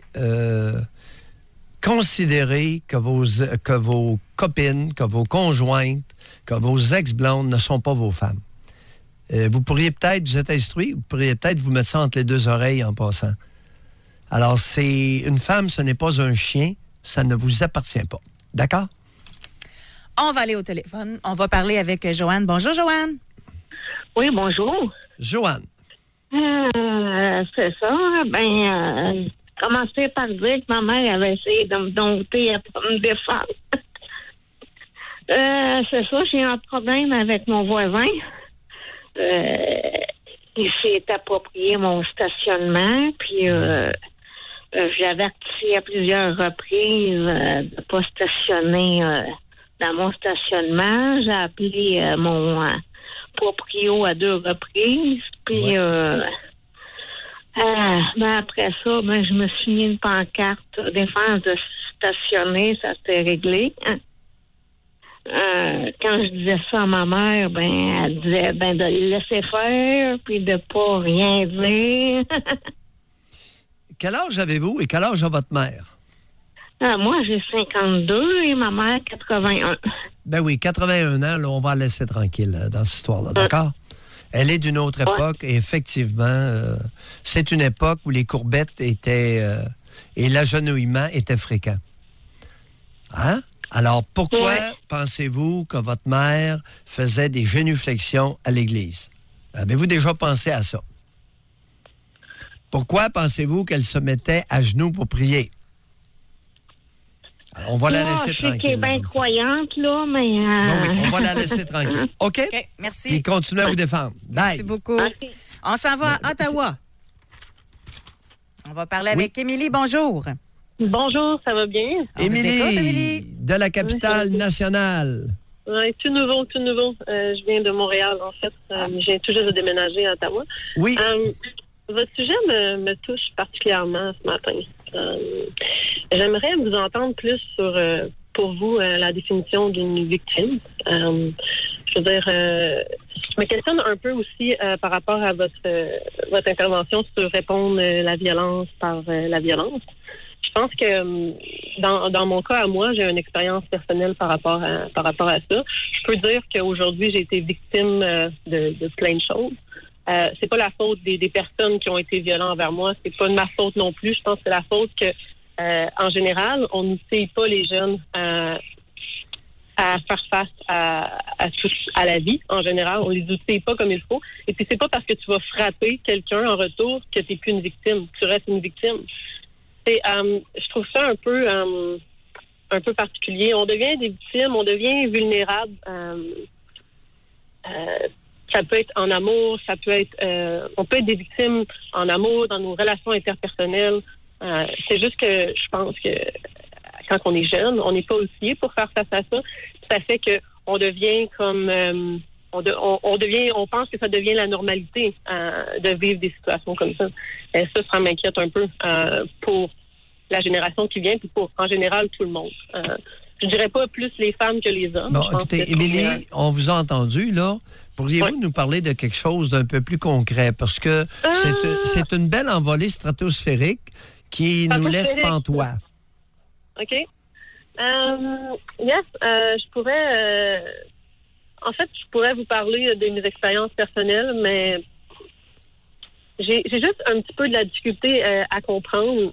considérez que vos copines, que vos conjointes, que vos ex-blondes ne sont pas vos femmes. Vous pourriez peut-être, vous êtes instruit, vous pourriez peut-être vous mettre ça entre les 2 oreilles en passant. Alors, une femme, ce n'est pas un chien, ça ne vous appartient pas. D'accord? On va aller au téléphone. On va parler avec Joanne. Bonjour, Joanne. Oui, bonjour. Joanne. C'est ça. Commencer par dire que ma mère avait essayé de me dompter pour me défendre. C'est ça, j'ai un problème avec mon voisin. Il s'est approprié mon stationnement, puis j'ai averti à plusieurs reprises de ne pas stationner dans mon stationnement. J'ai appelé mon proprio à 2 reprises, puis après ça, je me suis mis une pancarte défense de stationner, ça s'était réglé. Quand je disais ça à ma mère, elle disait de le laisser faire, puis de pas rien dire. Quel âge avez-vous et quel âge a votre mère? Moi, j'ai 52 et ma mère, 81. Ben oui, 81 ans, là, on va la laisser tranquille dans cette histoire-là, d'accord? Elle est d'une autre époque et effectivement, c'est une époque où les courbettes étaient et l'agenouillement était fréquent. Hein? Alors, pourquoi pensez-vous que votre mère faisait des génuflexions à l'église? Avez-vous déjà pensé à ça? Pourquoi pensez-vous qu'elle se mettait à genoux pour prier? Alors, on va la laisser tranquille. Je sais qu'elle est bien croyante, là, mais... oui, on va la laisser tranquille. OK? OK, merci. Puis continuez à vous défendre. Bye. Merci beaucoup. Okay. On s'en va à Ottawa. On va parler avec Émilie. Bonjour. Bonjour, ça va bien? Émilie, de la capitale nationale. Oui, tout nouveau. Je viens de Montréal, en fait. Je viens tout juste de déménager à Ottawa. Oui. Votre sujet me touche particulièrement ce matin. J'aimerais vous entendre plus sur, pour vous, la définition d'une victime. Je veux dire, je me questionne un peu aussi par rapport à votre intervention sur répondre la violence par la violence. Je pense que dans mon cas à moi, j'ai une expérience personnelle par rapport à ça. Je peux dire qu'aujourd'hui, j'ai été victime de plein de choses. C'est pas la faute des personnes qui ont été violentes envers moi. C'est pas de ma faute non plus. Je pense que c'est la faute que, en général, on n'outille pas les jeunes à faire face à la vie. En général, on les outille pas comme il faut. Et puis, c'est pas parce que tu vas frapper quelqu'un en retour que t'es plus une victime. Tu restes une victime. Je trouve ça un peu particulier. On devient des victimes, on devient vulnérable. Ça peut être en amour, ça peut être... on peut être des victimes en amour, dans nos relations interpersonnelles. C'est juste que je pense que quand on est jeune, on n'est pas outillé pour faire face à ça. Ça fait qu'on devient comme... on pense que ça devient la normalité de vivre des situations comme ça. Et ça m'inquiète un peu pour la génération qui vient, puis pour, en général, tout le monde. Je dirais pas plus les femmes que les hommes. Bon, écoutez, Émilie, on vous a entendu, là. Pourriez-vous nous parler de quelque chose d'un peu plus concret? Parce que c'est une belle envolée stratosphérique qui nous laisse pantois. OK. Yes, je pourrais... en fait, je pourrais vous parler de mes expériences personnelles, mais j'ai juste un petit peu de la difficulté à comprendre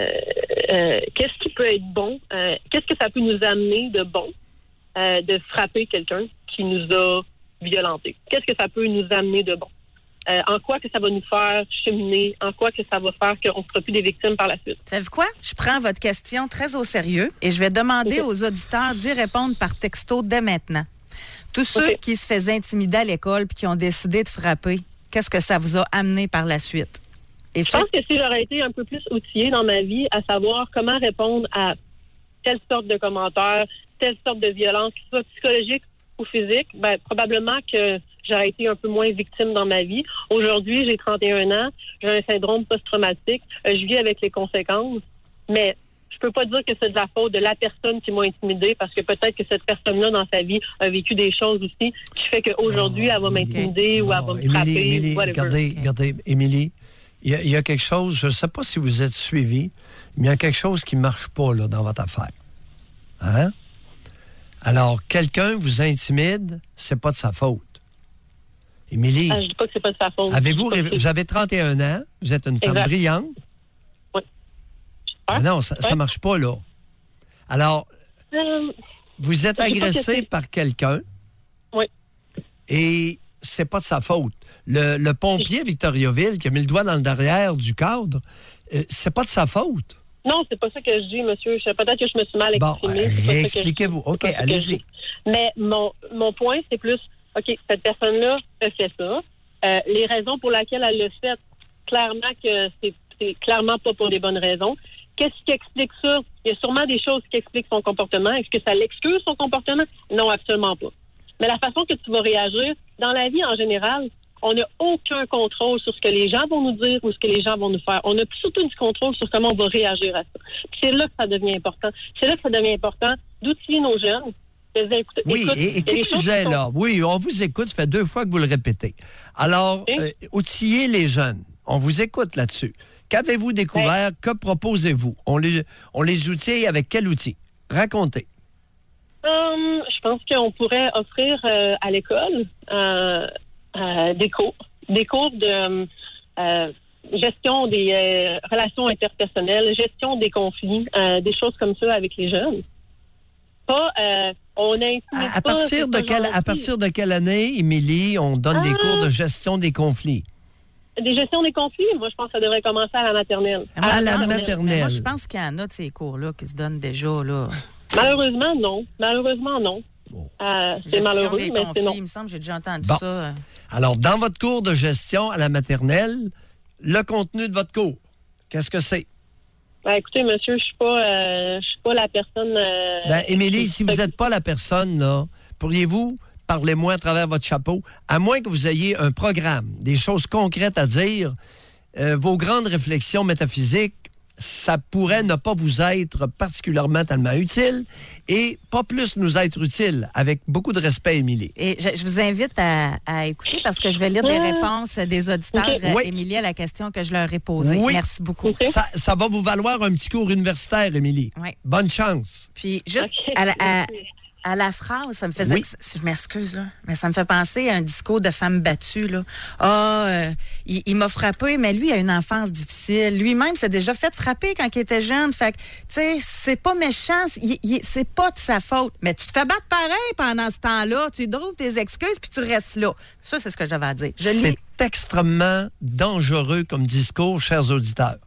qu'est-ce qui peut être bon, qu'est-ce que ça peut nous amener de bon de frapper quelqu'un qui nous a violentés. Qu'est-ce que ça peut nous amener de bon? En quoi que ça va nous faire cheminer? En quoi que ça va faire qu'on ne sera plus des victimes par la suite? Savez-vous quoi? Je prends votre question très au sérieux et je vais demander aux auditeurs d'y répondre par texto dès maintenant. Tous ceux qui se faisaient intimider à l'école et qui ont décidé de frapper, qu'est-ce que ça vous a amené par la suite? Et je pense que si j'aurais été un peu plus outillée dans ma vie à savoir comment répondre à telle sorte de commentaires, telle sorte de violence, que ce soit psychologique ou physique, ben, probablement que j'aurais été un peu moins victime dans ma vie. Aujourd'hui, j'ai 31 ans, j'ai un syndrome post-traumatique, je vis avec les conséquences, mais je peux pas dire que c'est de la faute de la personne qui m'a intimidée, parce que peut-être que cette personne-là, dans sa vie, a vécu des choses aussi qui fait qu'aujourd'hui, elle va m'intimider ou elle va me frapper. Émilie, regardez, Émilie, il y a quelque chose, je ne sais pas si vous êtes suivi, mais il y a quelque chose qui ne marche pas là, dans votre affaire. Hein? Alors, quelqu'un vous intimide, c'est pas de sa faute. Émilie, je dis pas que c'est pas de sa faute. Vous avez 31 ans, vous êtes une femme brillante. Oui. Ah non, ça ne marche pas, là. Alors, vous êtes agressé par quelqu'un. Oui. Et c'est pas de sa faute. Le pompier Victoriaville qui a mis le doigt dans le derrière du cadre, c'est pas de sa faute. Non, c'est pas ça que je dis, monsieur. Peut-être que je me suis mal exprimée. Bon, expliquez-vous. OK, allez-y. Mais mon point, c'est plus, OK, cette personne-là a fait ça. Les raisons pour lesquelles elle l'a fait, clairement que c'est clairement pas pour des bonnes raisons. Qu'est-ce qui explique ça? Il y a sûrement des choses qui expliquent son comportement. Est-ce que ça l'excuse, son comportement? Non, absolument pas. Mais la façon que tu vas réagir, dans la vie en général, on n'a aucun contrôle sur ce que les gens vont nous dire ou ce que les gens vont nous faire. On a surtout du contrôle sur comment on va réagir à ça. Puis c'est là que ça devient important. C'est là que ça devient important d'outiller nos jeunes. Oui, et qui plus est là? Oui, on vous écoute, ça fait 2 fois que vous le répétez. Alors, outiller les jeunes. On vous écoute là-dessus. Qu'avez-vous découvert? Que proposez-vous? On les outille avec quel outil? Racontez. Je pense qu'on pourrait offrir à l'école des cours de gestion des relations interpersonnelles, gestion des conflits, des choses comme ça avec les jeunes. Pas, on à partir de quelle année, Émilie, on donne des cours de gestion des conflits? Des gestions des conflits, moi, je pense que ça devrait commencer à la maternelle. À la maternelle. Moi, je pense qu'il y en a de ces cours-là qui se donnent déjà, là. Malheureusement, non. Bon. C'est malheureux, mais c'est non. Il me semble que j'ai déjà entendu ça. Alors, dans votre cours de gestion à la maternelle, le contenu de votre cours, qu'est-ce que c'est? Ben, écoutez, monsieur, je suis pas la personne... Émilie, si vous n'êtes pas la personne, là, pourriez-vous... Parlez-moi à travers votre chapeau, à moins que vous ayez un programme, des choses concrètes à dire, vos grandes réflexions métaphysiques, ça pourrait ne pas vous être particulièrement tellement utile et pas plus nous être utile, avec beaucoup de respect, Émilie. Et je vous invite à écouter parce que je vais lire des réponses des auditeurs, Émilie, à la question que je leur ai posée. Oui. Merci beaucoup. Ça va vous valoir un petit cours universitaire, Émilie. Oui. Bonne chance. Puis juste à la phrase, ça me faisait... Je m'excuse, là, mais ça me fait penser à un discours de femme battue, là. Il m'a frappé, mais lui, il a une enfance difficile. Lui-même s'est déjà fait frapper quand il était jeune. Fait que, tu sais, c'est pas méchant, c'est pas de sa faute. Mais tu te fais battre pareil pendant ce temps-là. Tu trouves tes excuses, puis tu restes là. Ça, c'est ce que j'avais à dire. C'est extrêmement dangereux comme discours, chers auditeurs.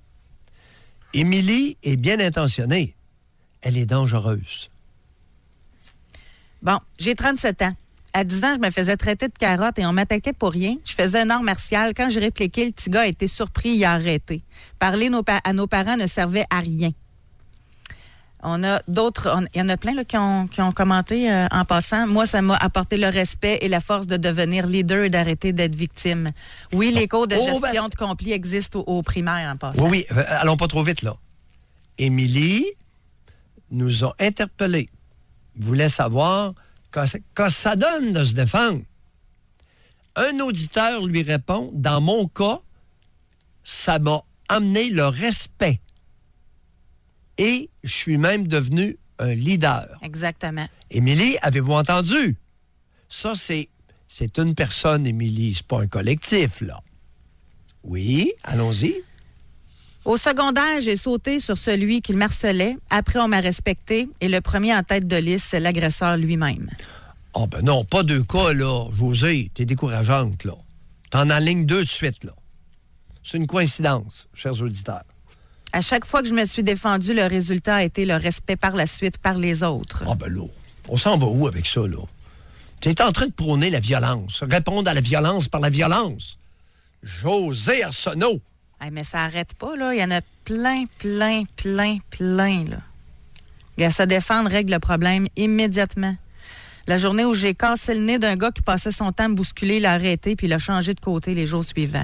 Émilie est bien intentionnée. Elle est dangereuse. Bon, j'ai 37 ans. À 10 ans, je me faisais traiter de carotte et on m'attaquait pour rien. Je faisais un art martial. Quand j'ai répliqué, le petit gars a été surpris, il a arrêté. Parler à nos parents ne servait à rien. On a d'autres, il y en a plein là, qui ont commenté en passant. Moi, ça m'a apporté le respect et la force de devenir leader et d'arrêter d'être victime. Oui, les cours de gestion de conflits existent au primaire en passant. Oui, allons pas trop vite, là. Émilie nous a interpellés. Voulait savoir que ça donne de se défendre. Un auditeur lui répond, dans mon cas, ça m'a amené le respect. Et je suis même devenu un leader. Exactement. Émilie, avez-vous entendu? Ça, c'est une personne, Émilie. C'est pas un collectif, là. Oui, allons-y. Au secondaire, j'ai sauté sur celui qui le harcelait. Après, on m'a respecté. Et le premier en tête de liste, c'est l'agresseur lui-même. Oh ben non, pas deux cas, là. José, t'es décourageante, là. T'en enlignes 2 de suite, là. C'est une coïncidence, chers auditeurs. À chaque fois que je me suis défendue, le résultat a été le respect par la suite par les autres. Ah ben là, on s'en va où avec ça, là? Tu es en train de prôner la violence. Répondre à la violence par la violence. José Arsenault. Hey, mais ça n'arrête pas, là. Il y en a plein, là. Et se défendre règle le problème immédiatement. La journée où j'ai cassé le nez d'un gars qui passait son temps à me bousculer, il a arrêté puis il a changé de côté les jours suivants.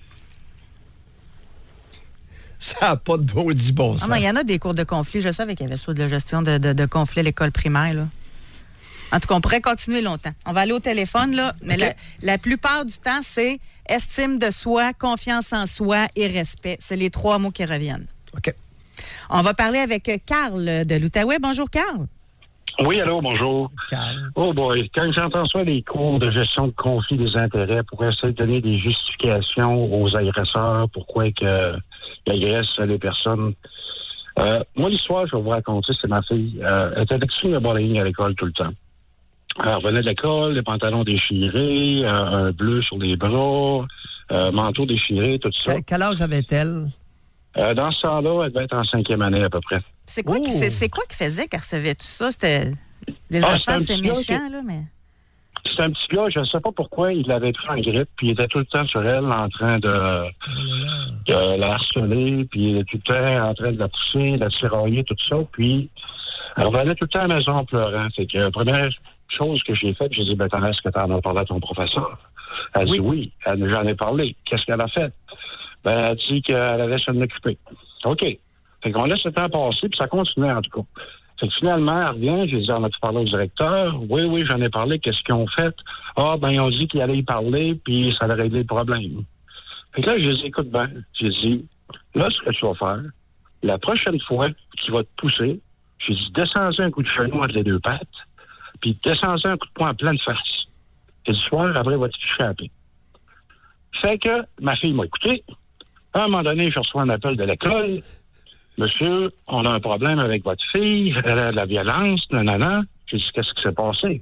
Ça n'a pas de bon sens. Ah non, il y en a des cours de conflit. Je savais qu'il y avait ça de la gestion de conflit à l'école primaire, là. En tout cas, on pourrait continuer longtemps. On va aller au téléphone, là, mais okay. la plupart du temps, c'est estime de soi, confiance en soi et respect. C'est les 3 mots qui reviennent. OK. On va parler avec Carl de l'Outaouais. Bonjour, Carl. Oui, allô, bonjour. Carl. Oh boy, quand j'entends ça, les cours de gestion de conflit des intérêts pour essayer de donner des justifications aux agresseurs, pourquoi ils agressent les personnes. Moi, l'histoire, je vais vous raconter, c'est ma fille. Elle était victime de bullying à l'école tout le temps. Elle revenait de l'école, les pantalons déchirés, un bleu sur les bras, manteau déchiré, tout ça. Quel âge avait-elle? Dans ce temps-là, elle devait être en 5e année à peu près. C'est quoi qui faisait qu'elle recevait tout ça? C'était des enfants, c'est méchant, là, mais... C'est un petit gars, je ne sais pas pourquoi, il l'avait pris en grippe, puis il était tout le temps sur elle en train de la harceler, puis il était tout le temps en train de la pousser, de la tirailler, tout ça, puis elle revenait tout le temps à la maison en pleurant. C'est que la première chose que j'ai faite, j'ai dit, ben, est-ce que tu en as parlé à ton professeur? Elle dit oui, j'en ai parlé. Qu'est-ce qu'elle a fait? Ben, elle dit qu'elle allait s'en occuper. OK. Fait qu'on laisse le temps passer, puis ça continuait en tout cas. Fait que finalement, elle revient, j'ai dit, on a-tu parlé au directeur? Oui, j'en ai parlé. Qu'est-ce qu'ils ont fait? Ah, ben, ils ont dit qu'ils allaient y parler, puis ça allait régler le problème. Fait que là, j'ai dit, écoute bien, j'ai dit, là, ce que tu vas faire, la prochaine fois qu'il va te pousser, j'ai dit, descends un coup de genou entre les 2 pattes, puis descends un coup de poing en pleine face. Et du soir, après, il va te frapper. Fait que ma fille m'a écouté. À un moment donné, je reçois un appel de l'école. Monsieur, on a un problème avec votre fille, elle a de la violence, nanana. J'ai dit, qu'est-ce qui s'est passé?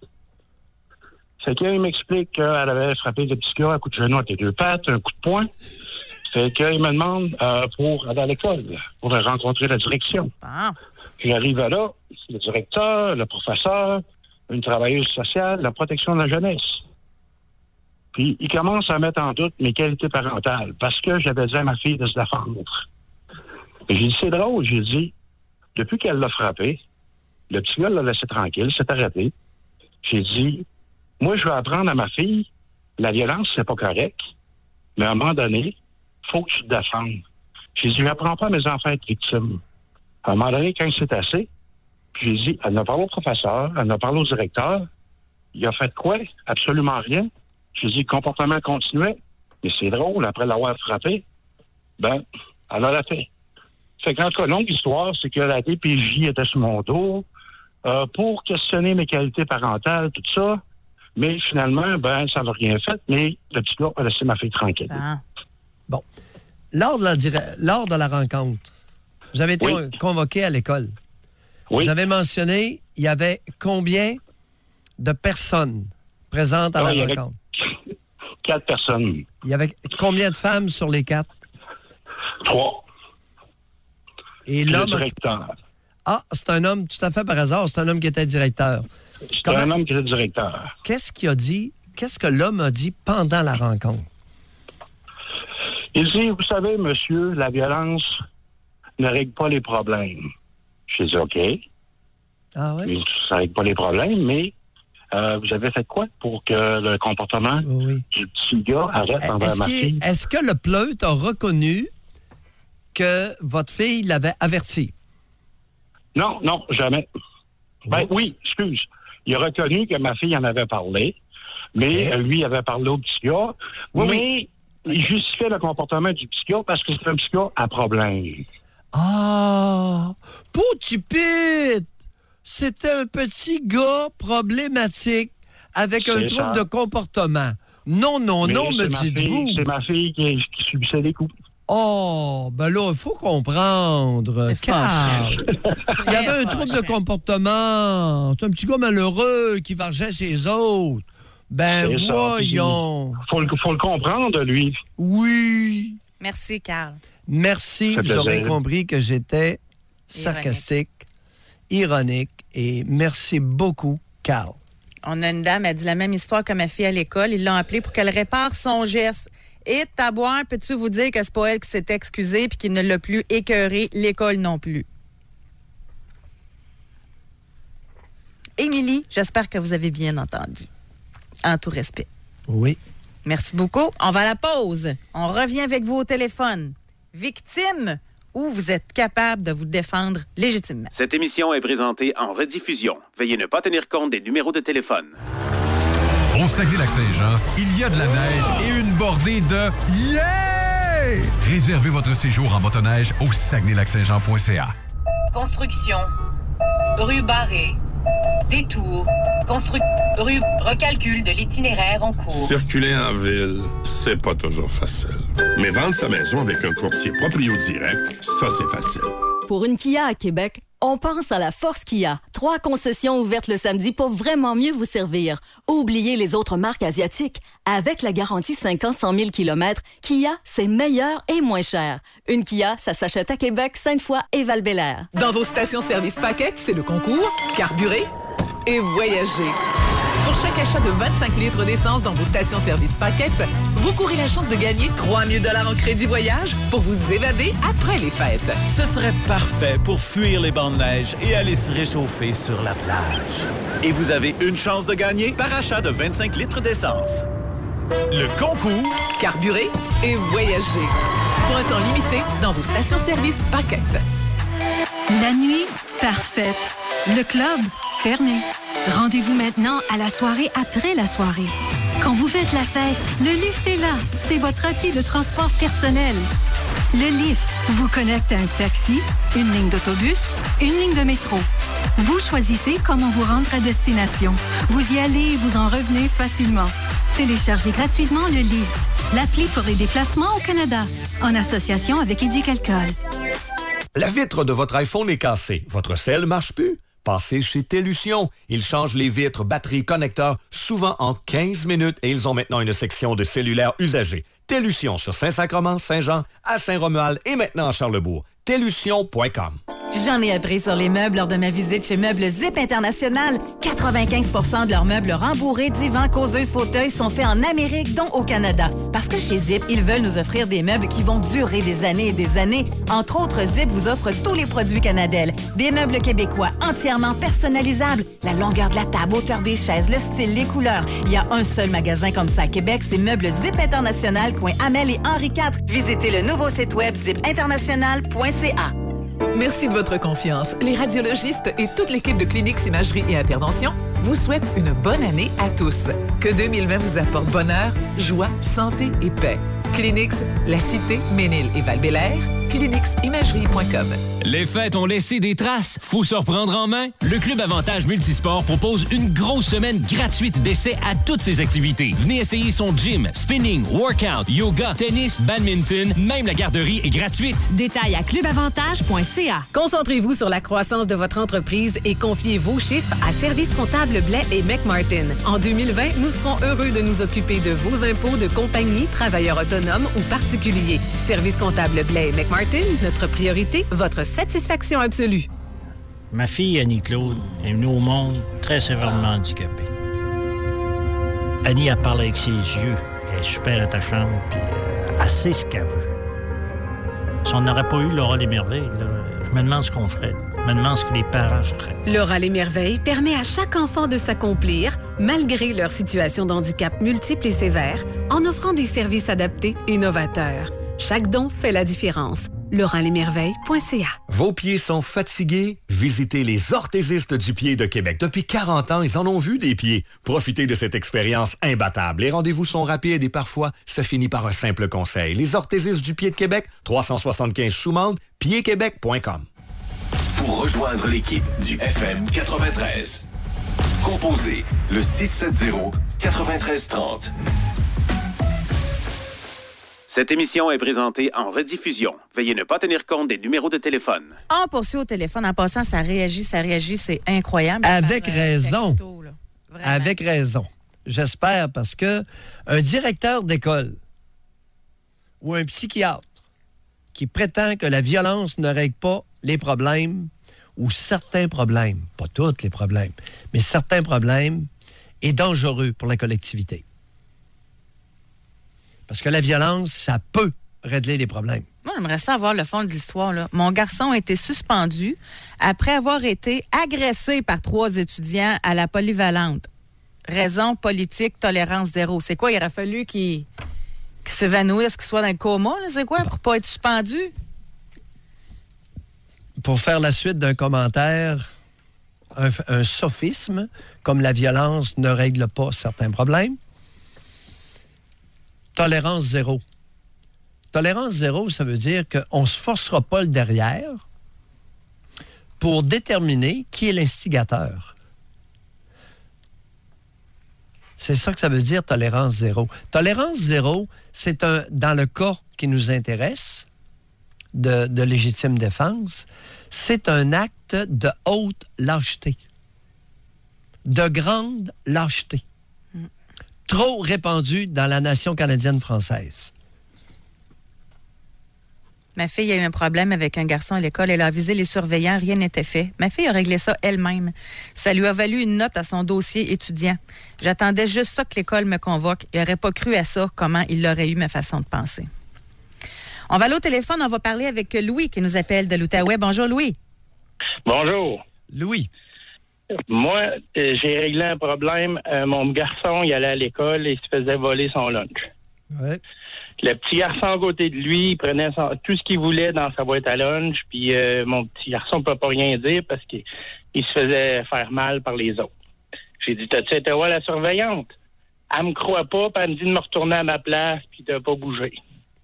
Fait qu'il m'explique qu'elle avait frappé le petit gars à coup de genou avec les 2 pattes, un coup de poing. Fait qu'il me demande pour aller à l'école, pour rencontrer la direction. J'arrive là, le directeur, le professeur, une travailleuse sociale, la protection de la jeunesse. Puis, il commence à mettre en doute mes qualités parentales parce que j'avais dit à ma fille de se défendre. Et j'ai dit, c'est drôle, j'ai dit, depuis qu'elle l'a frappé, le petit gars l'a laissé tranquille, s'est arrêté. J'ai dit, moi, je vais apprendre à ma fille, la violence, c'est pas correct, mais à un moment donné, il faut que tu te défendes. J'ai dit, je n'apprends pas à mes enfants à être victimes. À un moment donné, quand c'est assez, puis j'ai dit, elle n'a parlé au professeur, elle n'a parlé au directeur, il a fait quoi? Absolument rien. J'ai dit, le comportement continuait, mais c'est drôle, après l'avoir frappé, ben, elle a la fait. Fait qu'en tout cas, longue histoire, c'est que la DPJ était sur mon dos pour questionner mes qualités parentales, tout ça. Mais finalement, ben, ça n'a rien fait, mais le petit gars a laissé ma fille tranquille. Ah. Bon. Lors de la rencontre, vous avez été convoqué à l'école. Oui. Vous avez mentionné, il y avait combien de personnes présentes à la rencontre? 4 personnes. Il y avait combien de femmes sur les 4? 3. Et le l'homme... directeur. Ah, c'est un homme, tout à fait par hasard, c'est un homme qui était directeur. C'était un homme qui était directeur. Qu'est-ce qu'il a dit? Qu'est-ce que l'homme a dit pendant la rencontre? Il dit, vous savez, monsieur, la violence ne règle pas les problèmes. Je dis, OK. Ah oui? Ça ne règle pas les problèmes, mais vous avez fait quoi pour que le comportement du petit gars arrête envers ma fille? Est-ce que le pleutre a reconnu que votre fille l'avait averti? Non, jamais. Ben oui, excuse. Il a reconnu que ma fille en avait parlé, mais lui avait parlé au petit gars, mais il justifiait le comportement du petit gars parce que c'est un petit gars à problème. Ah! Poutipite! C'était un petit gars problématique avec un trouble de comportement. Non, me dites-vous. C'est ma fille qui subissait des coups. Oh, ben là, il faut comprendre. Carl, il y avait un trouble de comportement. C'est un petit gars malheureux qui vargeait ses autres. Ben voyons. Faut le comprendre, lui. Oui. Merci, Carl. Merci. Vous aurez compris que j'étais sarcastique, ironique et merci beaucoup, Carl. On a une dame, elle dit la même histoire que ma fille à l'école. Ils l'ont appelée pour qu'elle répare son geste. Et Taboire, peux-tu vous dire que c'est pas elle qui s'est excusée puis qu'il ne l'a plus écœuré, l'école non plus. Émilie, j'espère que vous avez bien entendu. En tout respect. Oui. Merci beaucoup. On va à la pause. On revient avec vous au téléphone. Victime ou vous êtes capable de vous défendre légitimement. Cette émission est présentée en rediffusion. Veuillez ne pas tenir compte des numéros de téléphone. Au Saguenay-Lac-Saint-Jean, il y a de la neige et une bordée de yeah! Réservez votre séjour en motoneige au saguenay-lac-saint-jean.ca. Construction. Rue barrée. Détour. Rue. Recalcul de l'itinéraire en cours. Circuler en ville, c'est pas toujours facile. Mais vendre sa maison avec un courtier proprio direct, ça, c'est facile. Pour une Kia à Québec, on pense à la Force Kia. 3 concessions ouvertes le samedi pour vraiment mieux vous servir. Oubliez les autres marques asiatiques. Avec la garantie 5 ans, 100 000 km, Kia, c'est meilleur et moins cher. Une Kia, ça s'achète à Québec, Sainte-Foy et Val-Bélair. Dans vos stations-service Paquette, c'est le concours Carburez et voyager. Pour chaque achat de 25 litres d'essence dans vos stations-service Paquette, vous courez la chance de gagner 3 000 $ en crédit voyage pour vous évader après les fêtes. Ce serait parfait pour fuir les bancs de neige et aller se réchauffer sur la plage. Et vous avez une chance de gagner par achat de 25 litres d'essence. Le concours Carburez et voyager. Pour un temps limité dans vos stations-service Paquette. La nuit, parfaite. Le club, fermé. Rendez-vous maintenant à la soirée après la soirée. Quand vous faites la fête, le Lyft est là. C'est votre appli de transport personnel. Le Lyft vous connecte à un taxi, une ligne d'autobus, une ligne de métro. Vous choisissez comment vous rendre à destination. Vous y allez et vous en revenez facilement. Téléchargez gratuitement le Lyft, l'appli pour les déplacements au Canada, en association avec Éducalcool. La vitre de votre iPhone est cassée. Votre cell marche plus? Passez chez Télution. Ils changent les vitres, batteries, connecteurs, souvent en 15 minutes et ils ont maintenant une section de cellulaire usagé. Télution sur Saint-Sacrement, Saint-Jean, à Saint-Romuald et maintenant à Charlebourg. Télution.com. J'en ai appris sur les meubles lors de ma visite chez Meubles Zip International. 95% de leurs meubles rembourrés, divans, causeuses, fauteuils sont faits en Amérique, dont au Canada. Parce que chez Zip, ils veulent nous offrir des meubles qui vont durer des années et des années. Entre autres, Zip vous offre tous les produits Canadel. Des meubles québécois entièrement personnalisables. La longueur de la table, hauteur des chaises, le style, les couleurs. Il y a un seul magasin comme ça à Québec, c'est Meubles Zip International, coin Amel et Henri IV. Visitez le nouveau site web zipinternational.ca. Merci de votre confiance. Les radiologistes et toute l'équipe de Cliniques Imagerie et Intervention vous souhaitent une bonne année à tous. Que 2020 vous apporte bonheur, joie, santé et paix. Cliniques, La Cité, Ménil et Val-Bélair, cliniquesimagerie.com. Les fêtes ont laissé des traces. Faut se reprendre en main. Le Club Avantage Multisport propose une grosse semaine gratuite d'essai à toutes ses activités. Venez essayer son gym, spinning, workout, yoga, tennis, badminton, même la garderie est gratuite. Détails à clubavantage.ca. Concentrez-vous sur la croissance de votre entreprise et confiez vos chiffres à Service comptable Blais et McMartin. En 2020, nous serons heureux de nous occuper de vos impôts de compagnie, travailleurs autonomes ou particuliers. Service comptable Blais et McMartin, notre priorité, votre satisfaction absolue. Ma fille, Annie-Claude, est venue au monde très sévèrement handicapée. Annie, elle parle avec ses yeux. Elle est super attachante, puis elle sait ce qu'elle veut. Si on n'aurait pas eu Laura les Merveilles, là, je me demande ce qu'on ferait. Je me demande ce que les parents feraient. Laura les Merveilles permet à chaque enfant de s'accomplir, malgré leur situation de handicap multiple et sévère, en offrant des services adaptés et novateurs. Chaque don fait la différence. lauralesmerveilles.ca. Vos pieds sont fatigués? Visitez les orthésistes du pied de Québec. Depuis 40 ans, ils en ont vu des pieds. Profitez de cette expérience imbattable. Les rendez-vous sont rapides et parfois, ça finit par un simple conseil. Les orthésistes du pied de Québec, 375 Soumande, piedquebec.com. Pour rejoindre l'équipe du FM 93, composez le 670-9330. Cette émission est présentée en rediffusion. Veuillez ne pas tenir compte des numéros de téléphone. On poursuit au téléphone. En passant, ça réagit, c'est incroyable. Avec raison. Avec raison. J'espère, parce que un directeur d'école ou un psychiatre qui prétend que la violence ne règle pas les problèmes ou certains problèmes, pas tous les problèmes, mais certains problèmes, est dangereux pour la collectivité. Parce que la violence, ça peut régler les problèmes. Moi, j'aimerais savoir le fond de l'histoire, là. Mon garçon a été suspendu après avoir été agressé par 3 étudiants à la polyvalente. Raison politique, tolérance zéro. C'est quoi? Il aurait fallu qu'il s'évanouisse, qu'il soit dans le coma, là? C'est quoi? Pour pas être suspendu? Pour faire la suite d'un commentaire, un sophisme, comme la violence ne règle pas certains problèmes. Tolérance zéro. Tolérance zéro, ça veut dire qu'on ne se forcera pas le derrière pour déterminer qui est l'instigateur. C'est ça que ça veut dire, tolérance zéro. Tolérance zéro, c'est dans le cas qui nous intéresse, de légitime défense, c'est un acte de haute lâcheté, de grande lâcheté, trop répandu dans la nation canadienne-française. Ma fille a eu un problème avec un garçon à l'école. Elle a avisé les surveillants. Rien n'était fait. Ma fille a réglé ça elle-même. Ça lui a valu une note à son dossier étudiant. J'attendais juste ça que l'école me convoque. Il n'aurait pas cru à ça, comment il aurait eu ma façon de penser. On va aller au téléphone. On va parler avec Louis qui nous appelle de l'Outaouais. Bonjour, Louis. Bonjour. Louis. Moi, j'ai réglé un problème. Mon garçon, il allait à l'école et il se faisait voler son lunch. Ouais. Le petit garçon à côté de lui, il prenait tout ce qu'il voulait dans sa boîte à lunch, puis mon petit garçon ne peut pas rien dire parce qu'il se faisait faire mal par les autres. J'ai dit, t'as-tu été voir la surveillante? Elle me croit pas, puis elle me dit de me retourner à ma place, puis de pas bouger.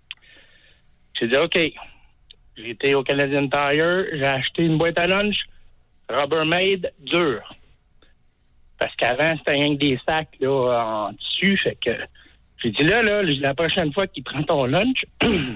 J'ai dit, OK. J'ai été au Canadian Tire, j'ai acheté une boîte à lunch Rubbermaid dure. Parce qu'avant, c'était rien que des sacs là, en tissu, fait que j'ai dit là, la prochaine fois qu'il prend ton lunch, puis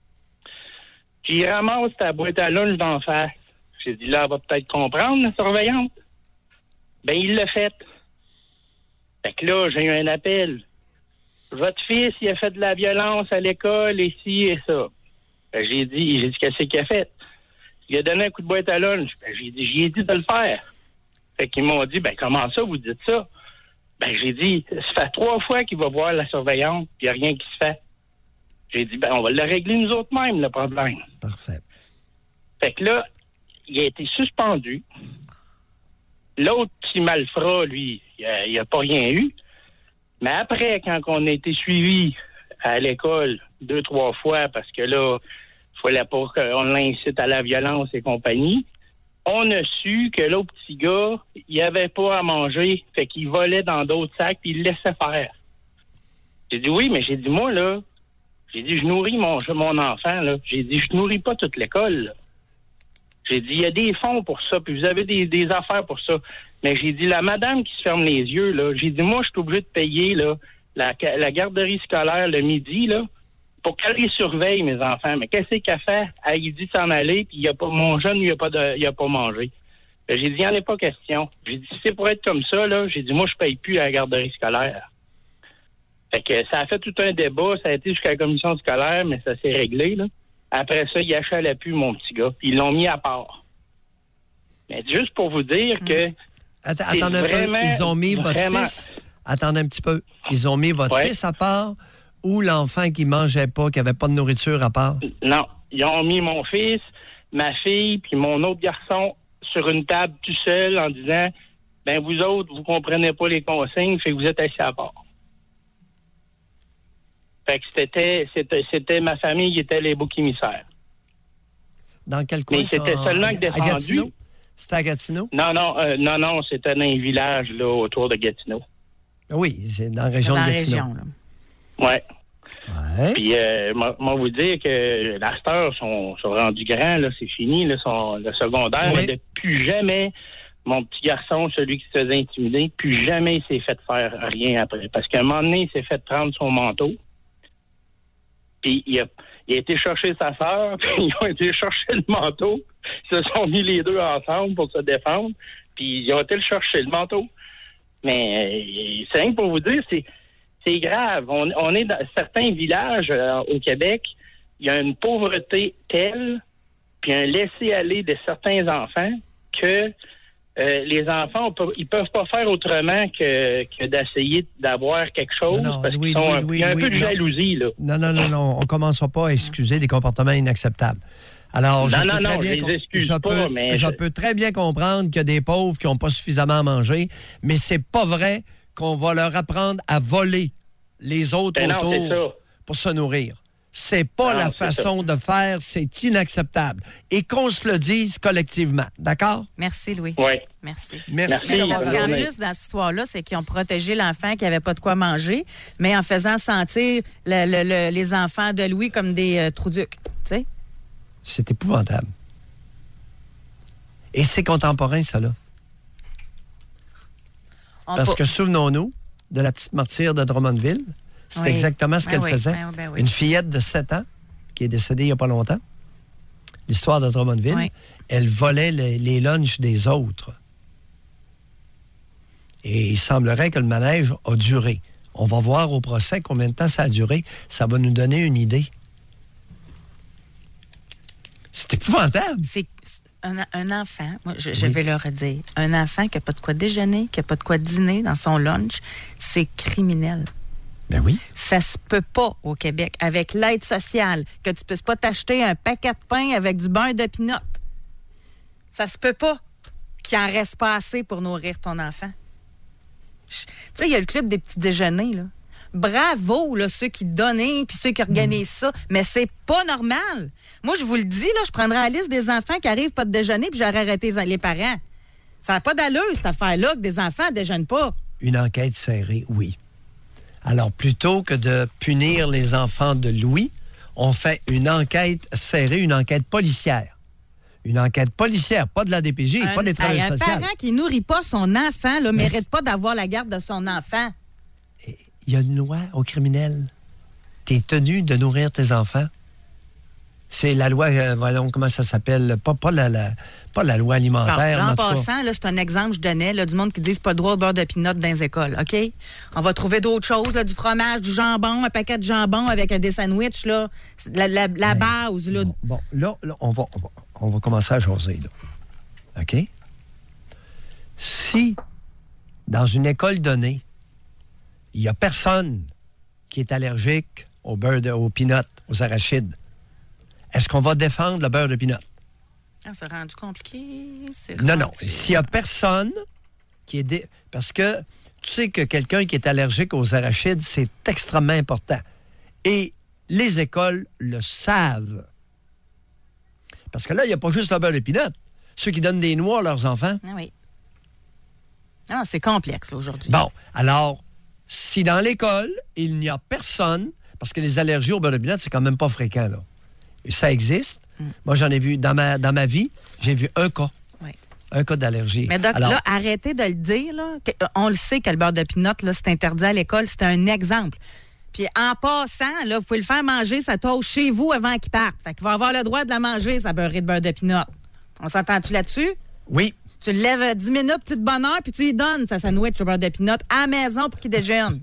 il ramasse ta boîte à lunch d'en face. J'ai dit là, elle va peut-être comprendre, la surveillante. Ben, il l'a fait. Fait que là, j'ai eu un appel. Votre fils, il a fait de la violence à l'école, et ci et ça. Ben, j'ai dit, qu'est-ce qu'il a fait? Il a donné un coup de boîte à lunch. Ben, j'y ai dit de le faire. Fait qu'ils m'ont dit, ben, comment ça, vous dites ça? Ben, j'ai dit, ça fait 3 fois qu'il va voir la surveillante, puis il n'y a rien qui se fait. J'ai dit, ben, on va le régler nous autres mêmes, le problème. Parfait. Fait que là, il a été suspendu. L'autre petit malfrat, lui, il n'a pas rien eu. Mais après, quand on a été suivi à l'école 2-3 fois, parce que là, il fallait pas qu'on l'incite à la violence et compagnie, on a su que l'autre petit gars, il avait pas à manger, fait qu'il volait dans d'autres sacs, puis il laissait faire. J'ai dit oui, mais j'ai dit moi, là, j'ai dit je nourris mon enfant, là. J'ai dit je nourris pas toute l'école, là. J'ai dit il y a des fonds pour ça, puis vous avez des affaires pour ça. Mais j'ai dit la madame qui se ferme les yeux, là, j'ai dit moi, je suis obligé de payer, là, la garderie scolaire le midi, là, pour qu'elle les surveille, mes enfants. Mais qu'est-ce qu'elle fait? Elle dit de s'en aller, puis mon jeune, il a pas mangé. J'ai dit, il n'y en a pas question. J'ai dit, si c'est pour être comme ça, là, j'ai dit, moi, je paye plus à la garderie scolaire. Fait que ça a fait tout un débat, ça a été jusqu'à la commission scolaire, mais ça s'est réglé, là. Après ça, il achalait plus, mon petit gars, puis ils l'ont mis à part. Mais juste pour vous dire que... Attendez un peu. Ils ont mis votre fils... Attendez un petit peu. Ils ont mis votre fils à part ou l'enfant qui mangeait pas, qui avait pas de nourriture à part? Non. Ils ont mis mon fils, ma fille, puis mon autre garçon sur une table tout seul en disant « Ben, vous autres, vous comprenez pas les consignes, fait que vous êtes assis à part. » Fait que c'était ma famille qui était les boucs émissaires. Dans quel coin? Mais c'était seulement que défendu. À Gatineau? C'était à Gatineau? Non, c'était dans un village là, autour de Gatineau. Oui, c'est dans la région de Gatineau. Oui. Puis, moi, vous dire que la star sont rendus grands, là, c'est fini, là, le secondaire. Oui. Et plus jamais, mon petit garçon, celui qui se faisait intimider, plus jamais il s'est fait faire rien après. Parce qu'à un moment donné, il s'est fait prendre son manteau. Puis, il a été chercher sa sœur, puis ils ont été chercher le manteau. Ils se sont mis les deux ensemble pour se défendre, puis ils ont été le chercher, le manteau. Mais c'est rien pour vous dire, c'est grave. On est dans certains villages au Québec, il y a une pauvreté telle, puis un laisser-aller de certains enfants que les enfants, ils peuvent pas faire autrement que d'essayer d'avoir quelque chose parce qu'ils sont il y a un peu de jalousie, là. Non. On ne commencera pas à excuser des comportements inacceptables. Alors, je peux très bien comprendre qu'il y a des pauvres qui n'ont pas suffisamment à manger, mais c'est pas vrai qu'on va leur apprendre à voler les autres autour pour se nourrir. C'est pas la façon de faire, c'est inacceptable. Et qu'on se le dise collectivement, d'accord? Merci, Louis. Oui. Merci. Parce qu'en plus, dans cette histoire-là, c'est qu'ils ont protégé l'enfant qui n'avait pas de quoi manger, mais en faisant sentir les enfants de Louis comme des trouducs, tu sais? C'est épouvantable. Et c'est contemporain, ça, là. Parce que souvenons-nous de la petite martyre de Drummondville. C'est exactement ce qu'elle faisait. Une fillette de 7 ans qui est décédée il n'y a pas longtemps. L'histoire de Drummondville. Oui. Elle volait les lunchs des autres. Et il semblerait que le manège a duré. On va voir au procès combien de temps ça a duré. Ça va nous donner une idée. C'est épouvantable. C'est un enfant, moi, je vais le redire, un enfant qui n'a pas de quoi déjeuner, qui n'a pas de quoi dîner dans son lunch, c'est criminel. Ben oui. Ça se peut pas au Québec. Avec l'aide sociale, que tu ne puisses pas t'acheter un paquet de pain avec du beurre de pinot. Ça se peut pas qu'il en reste pas assez pour nourrir ton enfant. Tu sais, il y a le club des petits déjeuners, là. Bravo, là, ceux qui donnent puis ceux qui organisent ça, mais c'est pas normal. Moi, je vous le dis, là, je prendrais la liste des enfants qui arrivent pas de déjeuner puis j'aurais arrêté les parents. Ça n'a pas d'allure, cette affaire-là, que des enfants ne déjeunent pas. Une enquête serrée, oui. Alors, plutôt que de punir les enfants de Louis, on fait une enquête serrée, une enquête policière. Une enquête policière, pas de la DPJ, pas des travailleurs sociaux. Un parent qui nourrit pas son enfant ne mérite pas d'avoir la garde de son enfant. Il y a une loi aux criminels. Tu es tenu de nourrir tes enfants. C'est la loi, voyons comment ça s'appelle, pas la loi alimentaire. En passant, là, c'est un exemple que je donnais, là, du monde qui dit pas le droit au beurre de pinot dans les écoles, OK? On va trouver d'autres choses, là, du fromage, du jambon, un paquet de jambon avec des sandwichs, là, la base. Là. Bon, là on va commencer à jaser, là. OK? Si, dans une école donnée, il n'y a personne qui est allergique au beurre au pinot, aux arachides, est-ce qu'on va défendre le beurre de pinot? C'est rendu compliqué. Non. S'il n'y a personne qui est... Parce que tu sais que quelqu'un qui est allergique aux arachides, c'est extrêmement important. Et les écoles le savent. Parce que là, il n'y a pas juste le beurre de pinot. Ceux qui donnent des noix à leurs enfants. Ah oui. Ah, c'est complexe, là, aujourd'hui. Bon, alors, si dans l'école, il n'y a personne, parce que les allergies au beurre de pinot, c'est quand même pas fréquent, là. Ça existe. Moi, j'en ai vu, dans ma vie, j'ai vu un cas. Oui. Un cas d'allergie. Mais donc, là, arrêtez de le dire, là. On le sait que le beurre de pinot, là, c'est interdit à l'école. C'est un exemple. Puis en passant, là, vous pouvez le faire manger sa toast chez vous avant qu'il parte. Fait qu'il va avoir le droit de la manger, sa beurrée de beurre de pinot. On s'entend-tu là-dessus? Oui. Tu le lèves 10 minutes, plus de bonne heure, puis tu lui donnes sa sandwich au beurre de pinot à la maison pour qu'il déjeune.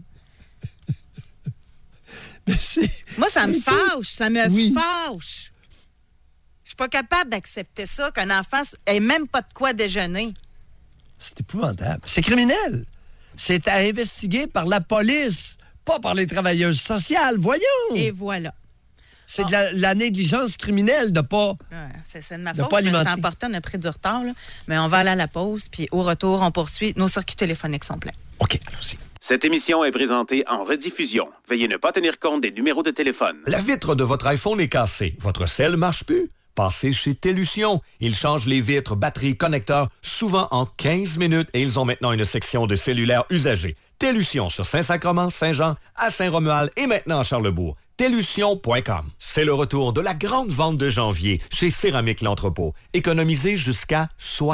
Moi, ça me fâche. Ça me fâche. Je suis pas capable d'accepter ça, qu'un enfant ait même pas de quoi déjeuner. C'est épouvantable. C'est criminel. C'est à investiguer par la police, pas par les travailleuses sociales. Voyons! Et voilà. C'est de la négligence criminelle de pas... Ouais, c'est de ma faute. C'est important, on a pris du retard, là. Mais on va aller à la pause, puis au retour, on poursuit. Nos circuits téléphoniques sont pleins. OK, allons-y. Cette émission est présentée en rediffusion. Veuillez ne pas tenir compte des numéros de téléphone. La vitre de votre iPhone est cassée. Votre cell marche plus? Passez chez Télution. Ils changent les vitres, batteries, connecteurs, souvent en 15 minutes, et ils ont maintenant une section de cellulaire usagé. Télution sur Saint-Sacrement, Saint-Jean, à Saint-Romuald et maintenant à Charlesbourg. Télution.com. C'est le retour de la grande vente de janvier chez Céramique L'Entrepôt. Économisez jusqu'à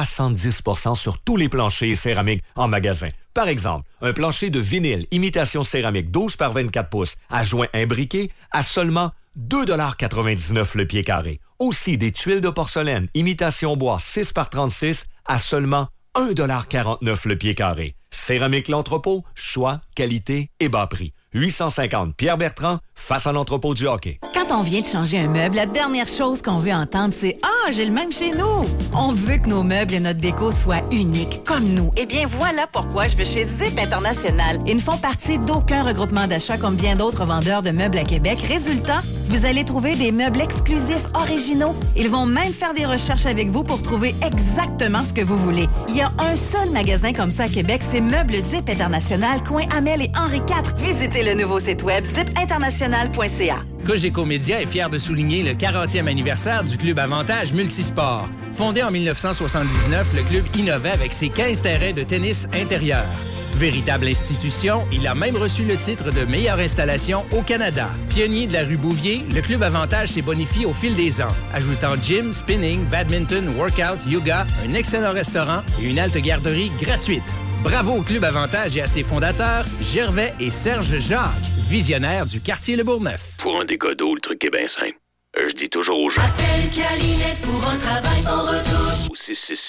70% sur tous les planchers et céramiques en magasin. Par exemple, un plancher de vinyle imitation céramique 12 par 24 pouces à joint imbriqué à seulement 2,99 $ le pied carré. Aussi des tuiles de porcelaine imitation bois 6 par 36 à seulement 1,49 $ le pied carré. Céramique L'Entrepôt, choix, qualité et bas prix. 850 Pierre-Bertrand, face à l'entrepôt du hockey. Quand on vient de changer un meuble, la dernière chose qu'on veut entendre, c'est « Ah, j'ai le même chez nous! » On veut que nos meubles et notre déco soient uniques, comme nous. Eh bien, voilà pourquoi je vais chez Zip International. Ils ne font partie d'aucun regroupement d'achat comme bien d'autres vendeurs de meubles à Québec. Résultat, vous allez trouver des meubles exclusifs, originaux. Ils vont même faire des recherches avec vous pour trouver exactement ce que vous voulez. Il y a un seul magasin comme ça à Québec, c'est Meubles Zip International, coin Amel et Henri IV. Visitez le nouveau site web zipinternational.ca. Cogeco Média est fier de souligner le 40e anniversaire du Club Avantage Multisport. Fondé en 1979, le club innovait avec ses 15 terrains de tennis intérieur. Véritable institution, il a même reçu le titre de meilleure installation au Canada. Pionnier de la rue Bouvier, le Club Avantage s'est bonifié au fil des ans, ajoutant gym, spinning, badminton, workout, yoga, un excellent restaurant et une halte garderie gratuite. Bravo au Club Avantage et à ses fondateurs, Gervais et Serge Jacques, visionnaires du quartier Le Bourgneuf. Pour un dégât d'eau, le truc est bien simple. Je dis toujours aux gens. Appelle Calinette pour un travail sans retouche. Au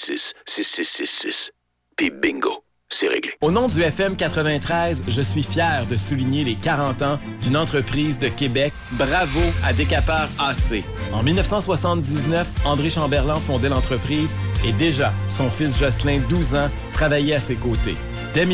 666-6666. Puis bingo, c'est réglé. Au nom du FM 93, je suis fier de souligner les 40 ans d'une entreprise de Québec. Bravo à Décapeur AC. En 1979, André Chamberlain fondait l'entreprise et déjà, son fils Jocelyn, 12 ans, travaillait à ses côtés. Dès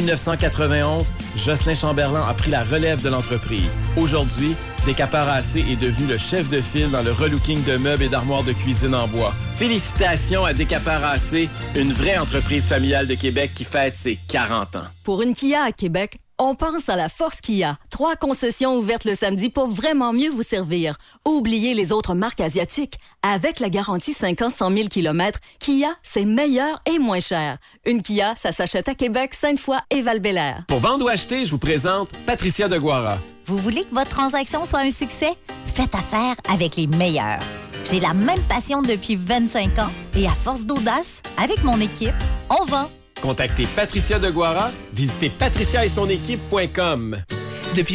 1991, Jocelyn Chamberlain a pris la relève de l'entreprise. Aujourd'hui, Décapeur AC est devenu le chef de file dans le relooking de meubles et d'armoires de cuisine en bois. Félicitations à Décapeur AC, une vraie entreprise familiale de Québec qui fête ses 40 ans. Pour une Kia à Québec, on pense à la Force Kia. 3 concessions ouvertes le samedi pour vraiment mieux vous servir. Oubliez les autres marques asiatiques. Avec la garantie 5 ans, 100 000 km, Kia, c'est meilleur et moins cher. Une Kia, ça s'achète à Québec, Sainte-Foy et Val-Bélair. Pour vendre ou acheter, je vous présente Patricia Deguara. Vous voulez que votre transaction soit un succès? Faites affaire avec les meilleurs. J'ai la même passion depuis 25 ans. Et à force d'audace, avec mon équipe, on vend. Contactez Patricia Deguara, visitez patriciaetsonéquipe.com. Depuis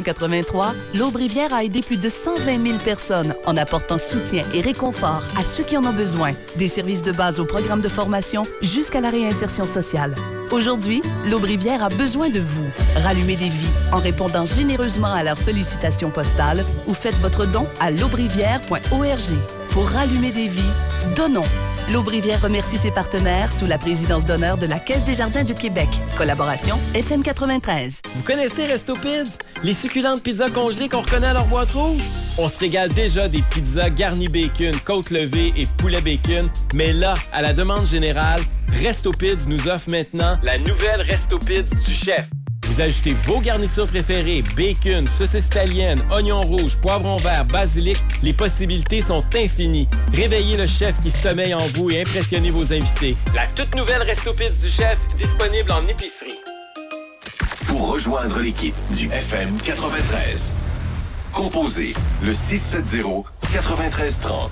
1983, l'Aube-Rivière a aidé plus de 120 000 personnes en apportant soutien et réconfort à ceux qui en ont besoin. Des services de base au programme de formation jusqu'à la réinsertion sociale. Aujourd'hui, l'Aube-Rivière a besoin de vous. Rallumez des vies en répondant généreusement à leurs sollicitations postales ou faites votre don à l'aubrivière.org. Pour rallumer des vies, donnons. L'Aube-Rivière remercie ses partenaires sous la présidence d'honneur de la Caisse des Jardins de Québec. Collaboration FM 93. Vous connaissez Restopids? Les succulentes pizzas congelées qu'on reconnaît à leur boîte rouge? On se régale déjà des pizzas garnies bacon, côte levée et poulet bacon. Mais là, à la demande générale, Restopids nous offre maintenant la nouvelle Restopids du chef. Vous ajoutez vos garnitures préférées, bacon, saucisse italienne, oignon rouge, poivron vert, basilic. Les possibilités sont infinies. Réveillez le chef qui sommeille en vous et impressionnez vos invités. La toute nouvelle Restopids du chef, disponible en épicerie. Pour rejoindre l'équipe du FM 93, composez le 670-9330.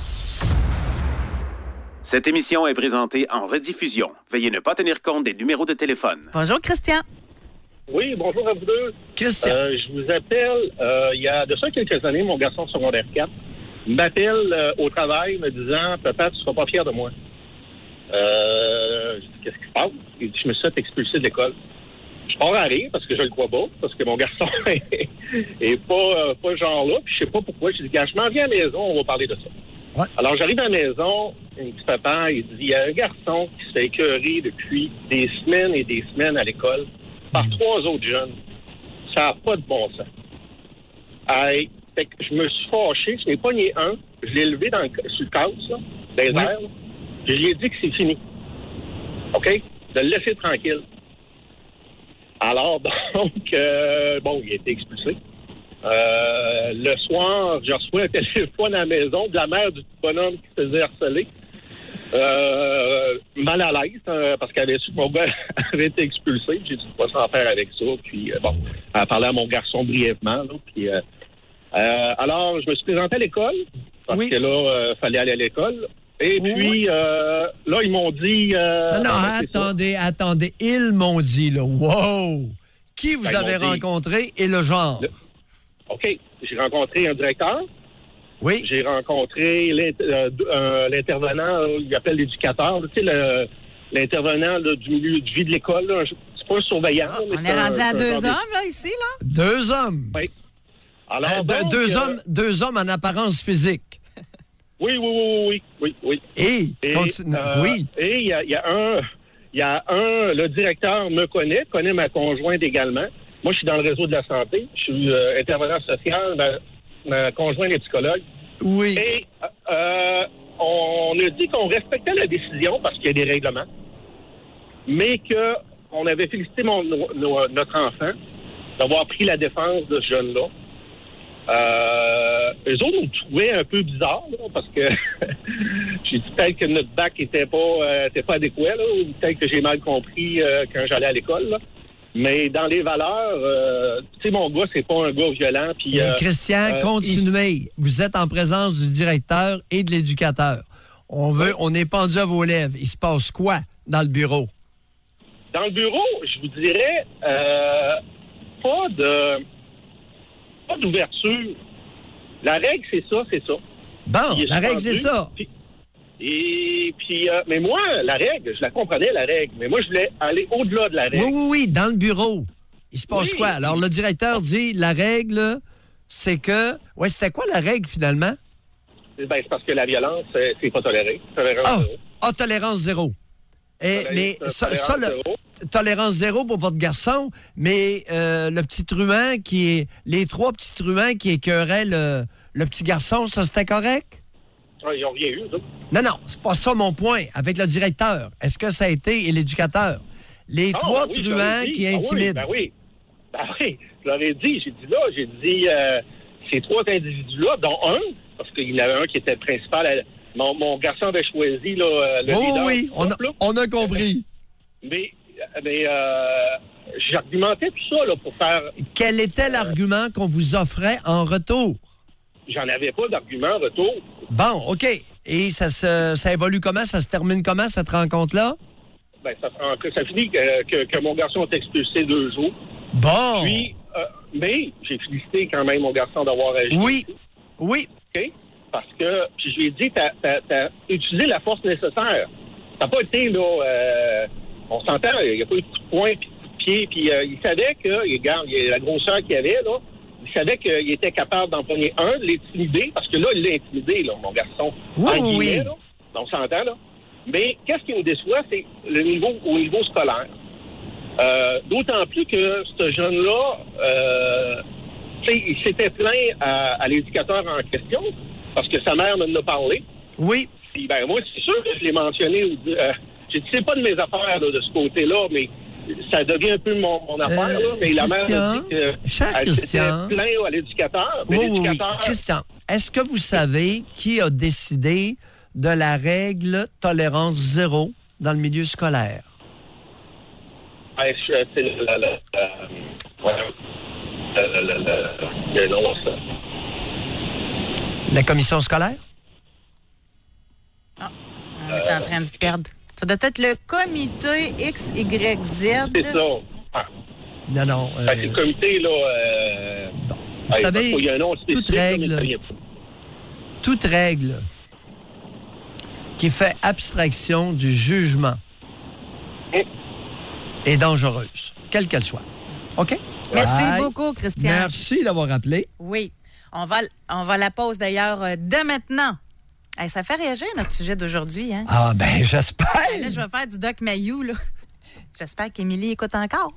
Cette émission est présentée en rediffusion. Veuillez ne pas tenir compte des numéros de téléphone. Bonjour, Christian. Oui, bonjour à vous deux. Christian. Je vous appelle, il y a de ça quelques années, mon garçon secondaire 4 m'appelle au travail me disant « Papa, tu seras pas fier de moi. » Je dis « Qu'est-ce qui se passe? » Il dit « Je me suis fait expulser de l'école. » Je pars à rire parce que je le crois pas, parce que mon garçon est pas genre là, puis je sais pas pourquoi. Je dis « Quand je m'en viens à la maison, on va parler de ça. » Ouais. Alors, j'arrive à la maison, il me dit, papa, il dit, il y a un garçon qui se fait écœurer depuis des semaines et des semaines à l'école par 3 autres jeunes. Ça n'a pas de bon sens. Fait que je me suis fâché, je n'ai pogné un, je l'ai levé sur le cadre, là, dans les airs, là, puis je lui ai dit que c'est fini. OK? De le laisser tranquille. Alors, donc, il a été expulsé. Le soir, j'ai reçu un téléphone à la maison de la mère du petit bonhomme qui se faisait harceler. Mal à l'aise, parce qu'elle avait su que mon gars avait été expulsé. J'ai dit pas s'en faire avec ça. Puis, elle a parlé à mon garçon brièvement. Là, puis, alors, je me suis présenté à l'école, parce que là, il fallait aller à l'école. Et puis, là, ils m'ont dit... attendez. Ils m'ont dit, là, wow! Qui vous avez rencontré et le genre? OK. J'ai rencontré un directeur. Oui. J'ai rencontré l'intervenant, il appelle l'éducateur. Tu sais, l'intervenant du milieu de vie de l'école. Là, c'est pas un surveillant. On est rendu à 2 hommes, là, ici, là? 2 hommes? Oui. Alors, deux hommes en apparence physique. Oui. Et il y a un, le directeur me connaît ma conjointe également. Moi, je suis dans le réseau de la santé. Je suis intervenant social. Ma conjointe est psychologue. Oui. Et on a dit qu'on respectait la décision parce qu'il y a des règlements, mais qu'on avait félicité notre enfant d'avoir pris la défense de ce jeune-là. Eux autres nous trouvaient un peu bizarre, là, parce que j'ai dit peut-être que notre bac était pas adéquat, là, ou peut-être que j'ai mal compris quand j'allais à l'école, là. Mais dans les valeurs, tu sais, mon gars, c'est pas un gars violent. Puis, Christian, continuez. Vous êtes en présence du directeur et de l'éducateur. On est pendu à vos lèvres. Il se passe quoi dans le bureau? Dans le bureau, je vous dirais, pas d'ouverture. La règle, c'est ça. Bon, la règle, c'est ça. Mais moi, la règle, je la comprenais, la règle. Mais moi, je voulais aller au-delà de la règle. Oui, dans le bureau. Il se passe quoi? Alors, le directeur dit, la règle, c'est que... Ouais, c'était quoi la règle, finalement? C'est parce que la violence, c'est pas toléré. Tolérance zéro. Tolérance zéro pour votre garçon, mais le petit truand les 3 petits truands qui écœuraient le petit garçon, ça, c'était correct? Ils n'ont rien eu, ça. Non, c'est pas ça mon point. Avec le directeur, est-ce que ça a été, et l'éducateur? Les 3 truands qui intimident. Ben oui, je leur ai dit. J'ai dit, ces 3 individus-là, dont un, parce qu'il y en avait un qui était le principal. Mon garçon avait choisi le leader. Oui, on a compris. Mais j'argumentais tout ça là, pour faire... Quel était l'argument qu'on vous offrait en retour? J'en avais pas d'argument en retour. Bon, OK. Et ça évolue comment? Ça se termine comment, cette rencontre-là? Ça finit que mon garçon est expulsé 2 jours. Bon! Puis, mais j'ai félicité quand même mon garçon d'avoir agi. Oui. OK? Parce que, puis je lui ai dit, t'as utilisé la force nécessaire. Ça n'a pas été, là... on s'entend, il n'y a pas eu de coup de poing puis de coup de pied. Puis il savait que, regarde, la grosseur qu'il avait, là, il savait qu'il était capable d'en prendre un, de l'intimider, parce que là, il l'a intimidé, là, mon garçon. Oui. Là, on s'entend, là. Mais qu'est-ce qui nous déçoit, c'est au niveau scolaire. D'autant plus que ce jeune-là, il s'était plaint à l'éducateur en question, parce que sa mère m'en a parlé. Oui. Puis, moi, c'est sûr que je l'ai mentionné. J'ai dit, c'est pas de mes affaires là, de ce côté-là, mais ça devient un peu mon affaire. Là, mais la mère a dit que elle s'était plaint à l'éducateur. Oui. Christian, est-ce que vous savez qui a décidé de la règle tolérance zéro dans le milieu scolaire? C'est la commission scolaire? On est en train de se perdre. Ça doit être le comité XYZ. C'est ça. Non. C'est le comité, là... Vous savez, il y a un nom spécifique, toute règle qui fait abstraction du jugement est dangereuse, quelle qu'elle soit. OK? Merci beaucoup, Christian. Merci d'avoir appelé. Oui. On va à la pause, d'ailleurs, dès maintenant. Hey, ça fait réagir notre sujet d'aujourd'hui, hein? Ah, ben, j'espère. Là, je vais faire du Doc Mayou, là. J'espère qu'Émilie écoute encore.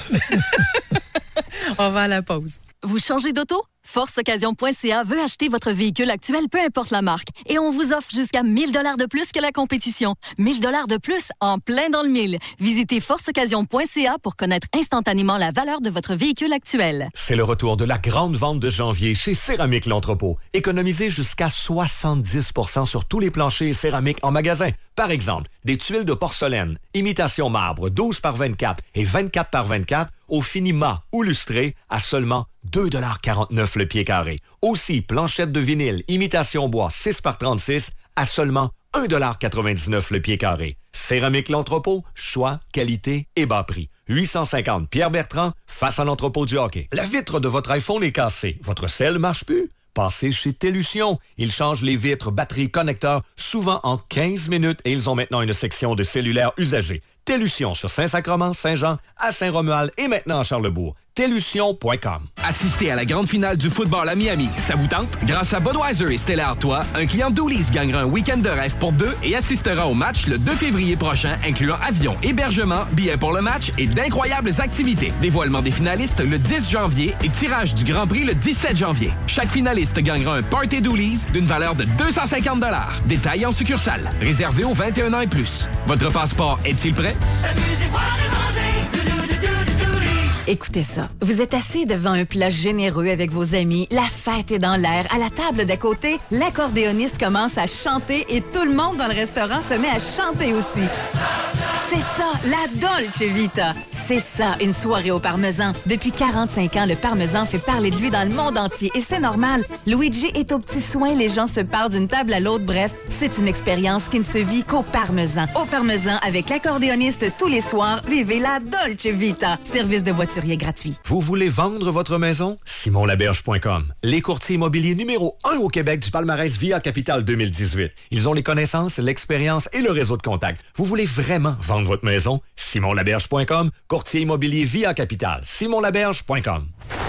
On va à la pause. Vous changez d'auto? ForceOccasion.ca veut acheter votre véhicule actuel, peu importe la marque. Et on vous offre jusqu'à 1 000 $ de plus que la compétition. 1 000 $ de plus en plein dans le mille. Visitez ForceOccasion.ca pour connaître instantanément la valeur de votre véhicule actuel. C'est le retour de la grande vente de janvier chez Céramique L'Entrepôt. Économisez jusqu'à 70 % sur tous les planchers et céramiques en magasin. Par exemple, des tuiles de porcelaine, imitation marbre, 12 par 24 et 24 par 24 au fini mat ou lustré à seulement 2,49 $ le pied carré. Aussi, planchettes de vinyle, imitation bois 6 par 36 à seulement 1,99 $ le pied carré. Céramique L'Entrepôt, choix, qualité et bas prix. 850 Pierre-Bertrand, face à l'entrepôt du hockey. La vitre de votre iPhone est cassée. Votre cell marche plus? Passez chez Télution. Ils changent les vitres, batteries, connecteurs, souvent en 15 minutes et ils ont maintenant une section de cellulaire usagé. Télution sur Saint-Sacrement, Saint-Jean, à Saint-Romuald et maintenant à Charlebourg. Télution.com. Assistez à la grande finale du football à Miami. Ça vous tente? Grâce à Budweiser et Stella Artois, un client Doolies gagnera un week-end de rêve pour deux et assistera au match le 2 février prochain, incluant avion, hébergement, billets pour le match et d'incroyables activités. Dévoilement des finalistes le 10 janvier et tirage du Grand Prix le 17 janvier. Chaque finaliste gagnera un Party Doolies d'une valeur de 250 $. Détails en succursale. Réservé aux 21 ans et plus. Votre passeport est-il prêt? Amusez-moi de manger. Écoutez ça. Vous êtes assis devant un plat généreux avec vos amis, la fête est dans l'air. À la table d'à côté, l'accordéoniste commence à chanter et tout le monde dans le restaurant se met à chanter aussi. C'est ça, la Dolce Vita. C'est ça, une soirée au parmesan. Depuis 45 ans, le parmesan fait parler de lui dans le monde entier et c'est normal. Luigi est aux petits soins, les gens se parlent d'une table à l'autre. Bref, c'est une expérience qui ne se vit qu'au parmesan. Au parmesan, avec l'accordéoniste tous les soirs, vivez la Dolce Vita. Service de voiturier gratuit. Vous voulez vendre votre maison? SimonLaberge.com. Les courtiers immobiliers numéro 1 au Québec du palmarès Via Capital 2018. Ils ont les connaissances, l'expérience et le réseau de contacts. Vous voulez vraiment vendre votre maison? SimonLaberge.com. Courtier immobilier Via Capital. SimonLaberge.com.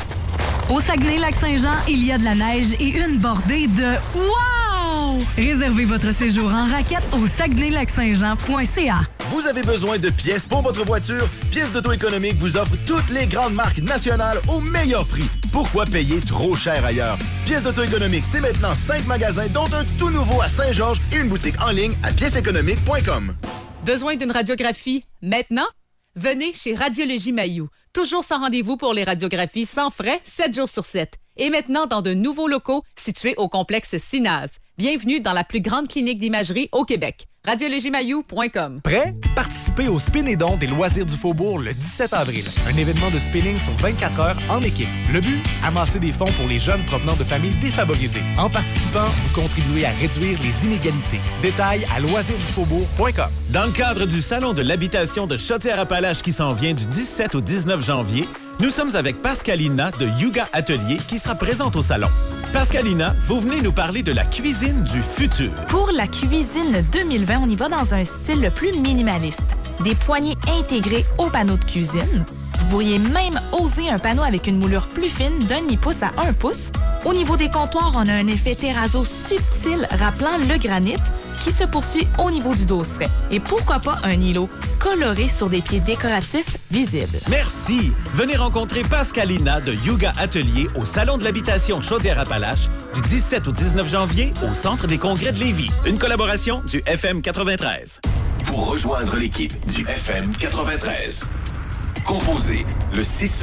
Au Saguenay-Lac-Saint-Jean, il y a de la neige et une bordée de wow! Réservez votre séjour en raquette au Saguenay-Lac-Saint-Jean.ca. Vous avez besoin de pièces pour votre voiture? Pièces d'Auto Économique vous offre toutes les grandes marques nationales au meilleur prix. Pourquoi payer trop cher ailleurs? Pièces d'Auto Économique, c'est maintenant 5 magasins, dont un tout nouveau à Saint-Georges et une boutique en ligne à pièceséconomique.com. Besoin d'une radiographie maintenant? Venez chez Radiologie Mayou. Toujours sans rendez-vous pour les radiographies sans frais, 7 jours sur 7. Et maintenant, dans de nouveaux locaux situés au complexe Sinaz. Bienvenue dans la plus grande clinique d'imagerie au Québec. radiologiemayou.com. Prêt? Participez au Spin et Don des loisirs du Faubourg le 17 avril. Un événement de spinning sur 24 heures en équipe. Le but? Amasser des fonds pour les jeunes provenant de familles défavorisées. En participant, vous contribuez à réduire les inégalités. Détails à loisirsdufaubourg.com. Dans le cadre du Salon de l'habitation de Chaudière-Appalaches qui s'en vient du 17 au 19 janvier, nous sommes avec Pascalina de Yuga Atelier qui sera présente au salon. Pascalina, vous venez nous parler de la cuisine du futur. Pour la cuisine 2020, on y va dans un style le plus minimaliste. Des poignées intégrées au panneau de cuisine. Vous pourriez même oser un panneau avec une moulure plus fine d'un demi-pouce à 1 pouce. Au niveau des comptoirs, on a un effet terrazzo subtil rappelant le granit qui se poursuit au niveau du dosseret. Et pourquoi pas un îlot coloré sur des pieds décoratifs visibles. Merci! Venez rencontrer Pascalina de Yuga Atelier au Salon de l'habitation Chaudière-Appalaches du 17 au 19 janvier au Centre des congrès de Lévis. Une collaboration du FM 93. Pour rejoindre l'équipe du FM 93, composez le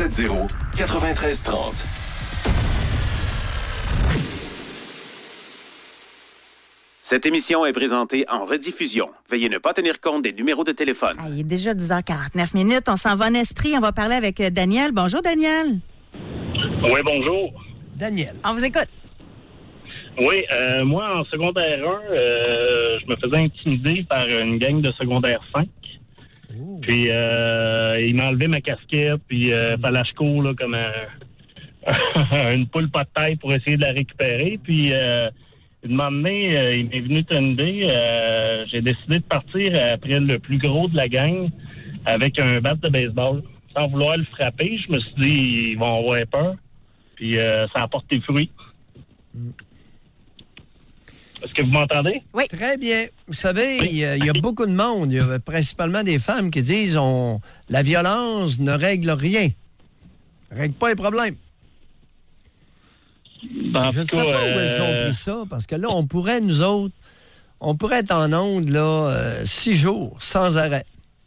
670-9330. Cette émission est présentée en rediffusion. Veuillez ne pas tenir compte des numéros de téléphone. Ah, il est déjà 10h49. On s'en va en Estrie. On va parler avec Daniel. Bonjour, Daniel. Oui, bonjour. Daniel. On vous écoute. Oui, moi, en secondaire 1, je me faisais intimider par une gang de secondaire 5. Puis, il m'a enlevé ma casquette, puis fallait que je cours là, comme une poule pas de taille pour essayer de la récupérer. Puis, une moment donné, il m'est venu une idée. J'ai décidé de partir après le plus gros de la gang avec un bat de baseball. Sans vouloir le frapper, je me suis dit, ils vont avoir peur. Puis, ça a porté fruit. Est-ce que vous m'entendez? Oui. Très bien. Vous savez, il y a beaucoup de monde, il y a principalement des femmes qui disent la violence ne règle rien. Règle pas les problèmes. Je ne sais pas où elles ont pris ça, parce que là, on pourrait, nous autres, être en onde, là, 6 jours, sans arrêt.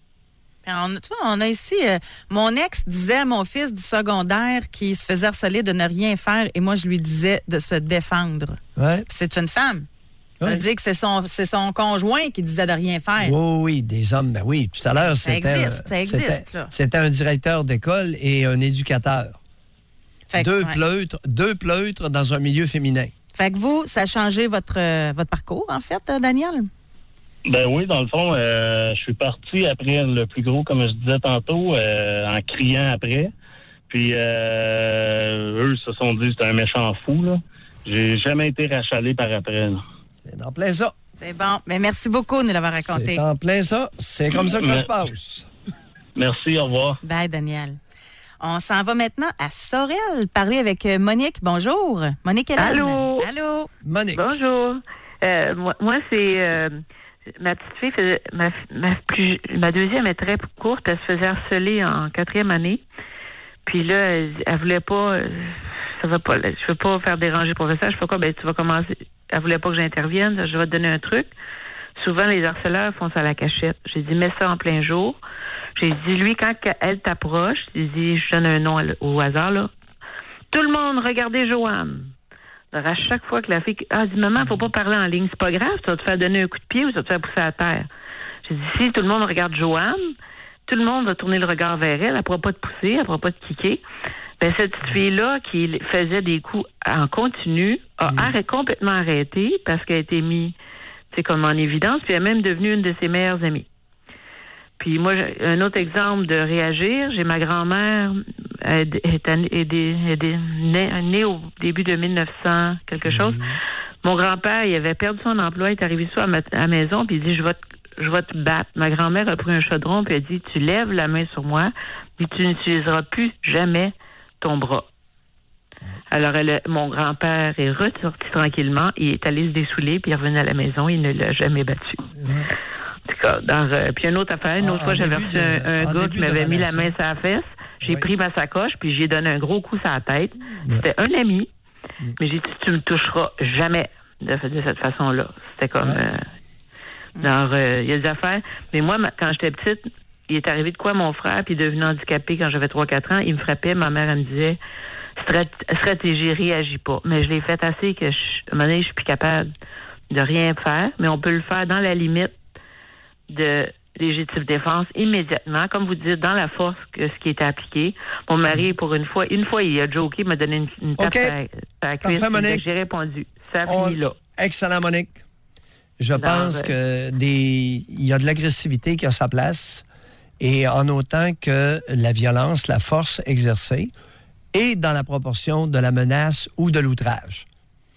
On a ici, mon ex disait à mon fils du secondaire qu'il se faisait harceler de ne rien faire, et moi, je lui disais de se défendre. Ouais. Puis c'est une femme. Ça veut dire que c'est son conjoint qui disait de rien faire. Oui, des hommes, ben oui. Tout à l'heure, ça existe, là. C'était un directeur d'école et un éducateur. Deux pleutres dans un milieu féminin. Fait que vous, ça a changé votre parcours, en fait, Daniel? Ben oui, dans le fond, je suis parti après le plus gros, comme je disais tantôt, en criant après. Puis eux se sont dit c'était un méchant fou, là. J'ai jamais été rachalé par après, là. C'est en plein ça. C'est bon. Mais merci beaucoup de nous l'avoir raconté. C'est en plein ça. C'est comme ça que ça se passe. Merci, au revoir. Bye, Daniel. On s'en va maintenant à Sorel, parler avec Monique. Bonjour. Monique Hélène. Allô. Allô. Monique. Bonjour. Moi c'est... ma petite fille faisait... Ma deuxième est très courte. Elle se faisait harceler en 4e année. Puis là, elle voulait pas... ça va pas... Je veux pas faire déranger le professeur. Je fais quoi? Ben, tu vas commencer... Elle voulait pas que j'intervienne. Je vais te donner un truc. Souvent, les harceleurs font ça à la cachette. J'ai dit, mets ça en plein jour. J'ai dit, lui, quand elle t'approche, j'ai dit, je donne un nom au hasard, là. Tout le monde, regardez Joanne. Alors, à chaque fois que la fille dit, maman, faut pas parler en ligne, c'est pas grave, ça va te faire donner un coup de pied ou ça va te faire pousser à terre. J'ai dit, si tout le monde regarde Joanne, tout le monde va tourner le regard vers elle, elle pourra pas te pousser, elle pourra pas te kicker. Ben, cette petite fille-là, qui faisait des coups en continu, a complètement arrêté parce qu'elle a été mise, comme en évidence, puis elle est même devenue une de ses meilleures amies. Puis moi, un autre exemple de réagir, j'ai ma grand-mère, elle est née au début de 1900, quelque chose. Mon grand-père, il avait perdu son emploi, il est arrivé à la maison, puis il dit, je vais te battre. Ma grand-mère a pris un chaudron, puis elle dit, tu lèves la main sur moi, puis tu n'utiliseras plus jamais ton bras. Alors, mon grand-père est ressorti tranquillement, il est allé se dessouler, puis il est revenu à la maison, il ne l'a jamais battu. Puis une autre affaire, une autre fois, j'avais reçu un gars qui m'avait mis la main sur la fesse, j'ai pris ma sacoche, puis j'ai donné un gros coup sur la tête. C'était un ami, mais j'ai dit, tu me toucheras jamais de cette façon-là. C'était comme... il y a des affaires. Mais moi, quand j'étais petite, il est arrivé de quoi mon frère, puis il est devenu handicapé quand j'avais 3-4 ans, il me frappait, ma mère, elle me disait, stratégie, réagis pas. Mais je l'ai fait assez que, à un moment donné, je suis plus capable de rien faire, mais on peut le faire dans la limite de légitime défense immédiatement, comme vous dites, dans la force que ce qui était appliqué. Mon mari, pour une fois, il a joké, il m'a donné une tape à la cuisse, j'ai répondu. Ça a fini là. Excellent, Monique. Je pense que il y a de l'agressivité qui a sa place, et en autant que la violence, la force exercée, est dans la proportion de la menace ou de l'outrage.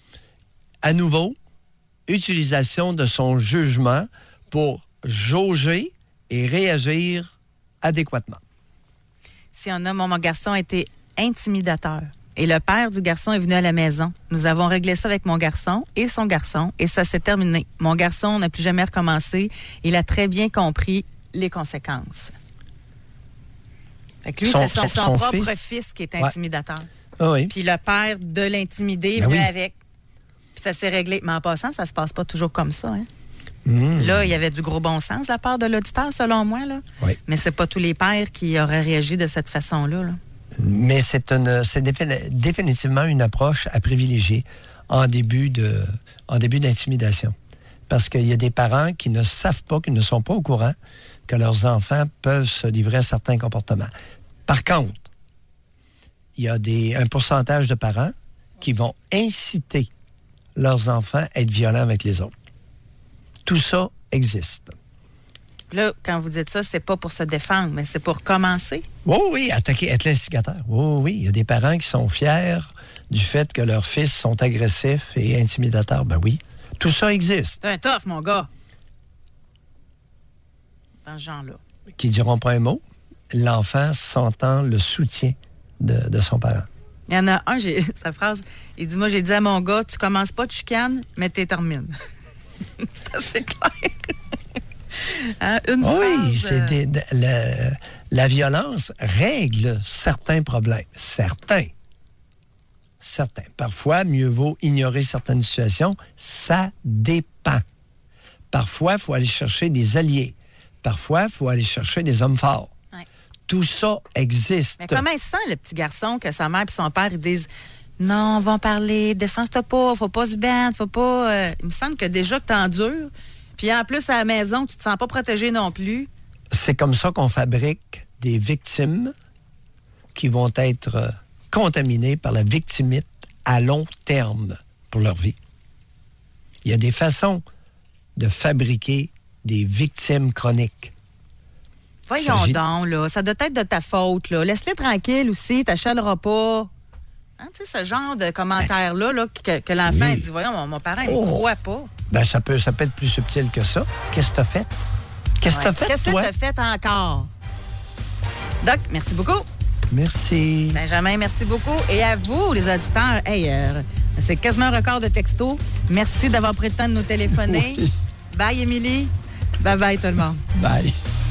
À nouveau, utilisation de son jugement pour jauger et réagir adéquatement. Si on a, mon garçon a été intimidateur. Et le père du garçon est venu à la maison. Nous avons réglé ça avec mon garçon, et ça s'est terminé. Mon garçon n'a plus jamais recommencé. Il a très bien compris les conséquences. Fait que lui, c'est son propre fils qui est intimidateur. Ah oui. Puis le père de l'intimider est venu avec. Puis ça s'est réglé. Mais en passant, ça se passe pas toujours comme ça, hein? Là, il y avait du gros bon sens de la part de l'auditeur, selon moi, là. Oui. Mais c'est pas tous les pères qui auraient réagi de cette façon-là, là. Mais c'est définitivement une approche à privilégier en début d'intimidation. Parce qu'il y a des parents qui ne savent pas, qui ne sont pas au courant que leurs enfants peuvent se livrer à certains comportements. Par contre, il y a un pourcentage de parents qui vont inciter leurs enfants à être violents avec les autres. Tout ça existe. Là, quand vous dites ça, c'est pas pour se défendre, mais c'est pour commencer. Oui, attaquer, être l'instigateur. Oui, il y a des parents qui sont fiers du fait que leurs fils sont agressifs et intimidateurs. Ben oui, tout ça existe. C'est un tough, mon gars. Dans ce genre-là. Qui diront pas un mot, l'enfant sentant le soutien de son parent. Il y en a un, sa phrase, il dit, moi, j'ai dit à mon gars, tu commences pas, tu chicanes, mais tu termines. C'est assez clair. Hein? Une phrase... La violence règle certains problèmes. Certains. Parfois, mieux vaut ignorer certaines situations. Ça dépend. Parfois, il faut aller chercher des alliés. Parfois, il faut aller chercher des hommes forts. Ouais. Tout ça existe. Mais comment il sent, le petit garçon, que sa mère et son père, ils disent « Non, on va en parler, défense-toi pas, faut pas se battre, faut pas... Il me semble que déjà que t'endures, puis en plus, à la maison, tu te sens pas protégé non plus. C'est comme ça qu'on fabrique des victimes qui vont être contaminées par la victimite à long terme pour leur vie. Il y a des façons de fabriquer des victimes chroniques. Voyons donc, là, ça doit être de ta faute, là. Laisse-les tranquille aussi, t'achaleras pas. Hein, tu sais, ce genre de commentaire-là là, que l'enfant dit, voyons, mon parent, il ne croit pas. Ben, ça peut être plus subtil que ça. Qu'est-ce que t'as fait? Qu'est-ce que t'as fait, Qu'est-ce que t'as fait encore? Doc, merci beaucoup. Merci. Benjamin, merci beaucoup. Et à vous, les auditeurs, c'est quasiment un record de texto. Merci d'avoir pris le temps de nous téléphoner. Oui. Bye, Émilie. Bye-bye, tout le monde. Bye.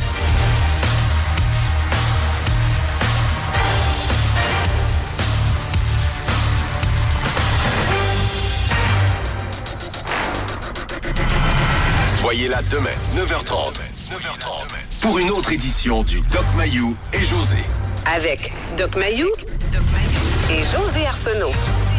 Soyez là demain, 9h30. Pour une autre édition du Doc Mayou et José. Avec Doc Mayou et José Arsenault.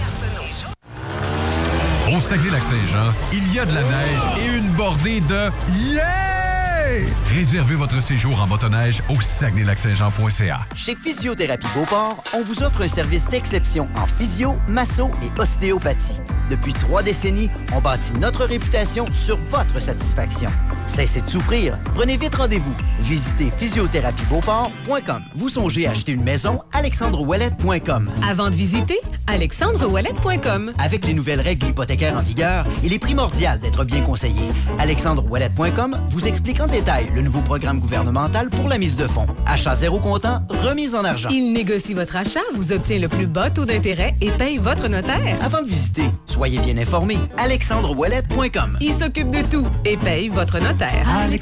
Au Saguenay-Lac-Saint-Jean, il y a de la neige et une bordée de yeah! Réservez votre séjour en motoneige au saguenaylac-saint-jean.ca. Chez Physiothérapie Beauport, on vous offre un service d'exception en physio, masso et ostéopathie. Depuis 3 décennies, on bâtit notre réputation sur votre satisfaction. Cessez de souffrir. Prenez vite rendez-vous. Visitez physiotherapiebeauport.com. Vous songez à acheter une maison? alexandreouellette.com. Avant de visiter, alexandreouellette.com. Avec les nouvelles règles hypothécaires en vigueur, il est primordial d'être bien conseillé. alexandreouellette.com vous explique en détail le nouveau programme gouvernemental pour la mise de fonds. Achat zéro comptant, remise en argent. Il négocie votre achat, vous obtient le plus bas taux d'intérêt et paye votre notaire. Avant de visiter, soyez bien informé. alexandreouellette.com. Il s'occupe de tout et paye votre notaire.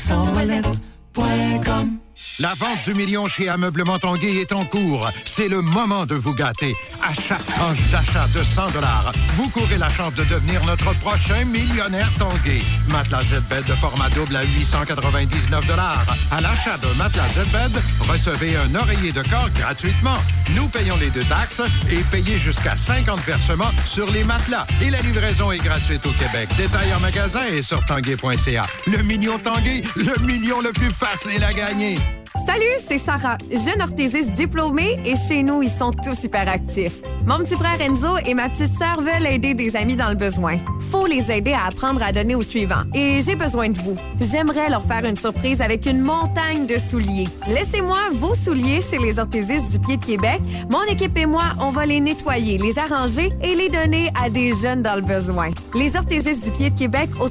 alexandreouellette.com. La vente du million chez Ameublement Tanguay est en cours. C'est le moment de vous gâter. À chaque tranche d'achat de 100 $, vous courez la chance de devenir notre prochain millionnaire Tanguay. Matelas Z-Bed de format double à 899 $. À l'achat d'un matelas Z-Bed, recevez un oreiller de corps gratuitement. Nous payons les 2 taxes et payez jusqu'à 50 versements sur les matelas. Et la livraison est gratuite au Québec. Détail en magasin et sur tanguay.ca. Le million Tanguay, le million le plus facile à gagner. Salut, c'est Sarah, jeune orthésiste diplômée et chez nous, ils sont tous hyper actifs. Mon petit frère Enzo et ma petite sœur veulent aider des amis dans le besoin. Faut les aider à apprendre à donner au suivant. Et j'ai besoin de vous. J'aimerais leur faire une surprise avec une montagne de souliers. Laissez-moi vos souliers chez les orthésistes du Pied de Québec. Mon équipe et moi, on va les nettoyer, les arranger et les donner à des jeunes dans le besoin. Les orthésistes du Pied de Québec au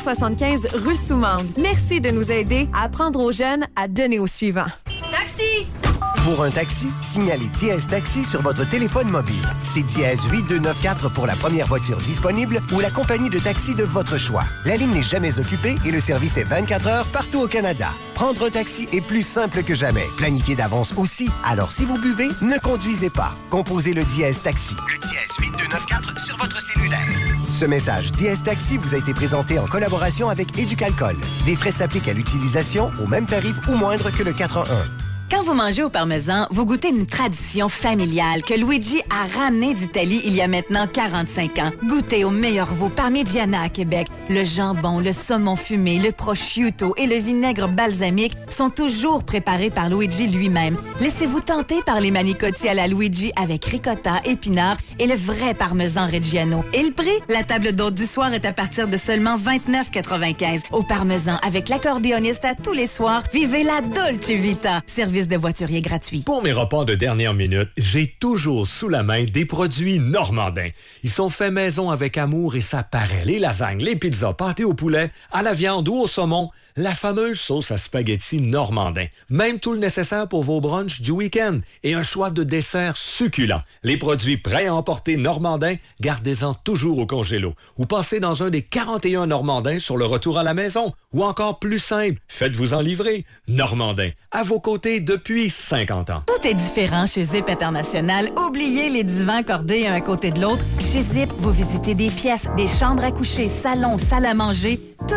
375 rue Soumande. Merci de nous aider à apprendre aux jeunes à donner au suivant. Taxi! Pour un taxi, signalez Dièse Taxi sur votre téléphone mobile. C'est Dièse 8294 pour la première voiture disponible ou la compagnie de taxi de votre choix. La ligne n'est jamais occupée et le service est 24 heures partout au Canada. Prendre un taxi est plus simple que jamais. Planifiez d'avance aussi. Alors si vous buvez, ne conduisez pas. Composez le Dièse Taxi. Le Dièse 8294 sur votre cellulaire. Ce message Dièse Taxi vous a été présenté en collaboration avec Éducalcool. Des frais s'appliquent à l'utilisation au même tarif ou moindre que le 4-en-1. Quand vous mangez au parmesan, vous goûtez une tradition familiale que Luigi a ramenée d'Italie il y a maintenant 45 ans. Goûtez au meilleur veau Parmigiana à Québec. Le jambon, le saumon fumé, le prosciutto et le vinaigre balsamique sont toujours préparés par Luigi lui-même. Laissez-vous tenter par les manicotti à la Luigi avec ricotta, épinards et le vrai parmesan Reggiano. Et le prix? La table d'hôte du soir est à partir de seulement 29,95. Au parmesan avec l'accordéoniste à tous les soirs, vivez la Dolce Vita. Service service de voiturier gratuit. Pour mes repas de dernière minute, j'ai toujours sous la main des produits normandins. Ils sont faits maison avec amour et ça paraît. Les lasagnes, les pizzas, pâtés au poulet, à la viande ou au saumon, la fameuse sauce à spaghetti normandin. Même tout le nécessaire pour vos brunchs du week-end et un choix de desserts succulents. Les produits prêts à emporter normandins, gardez-en toujours au congélo. Ou passez dans un des 41 normandins sur le retour à la maison. Ou encore plus simple, faites-vous en livrer. Normandin, à vos côtés depuis 50 ans. Tout est différent chez Zip International. Oubliez les divans cordés un à côté de l'autre. Chez Zip, vous visitez des pièces, des chambres à coucher, salons, salles à manger.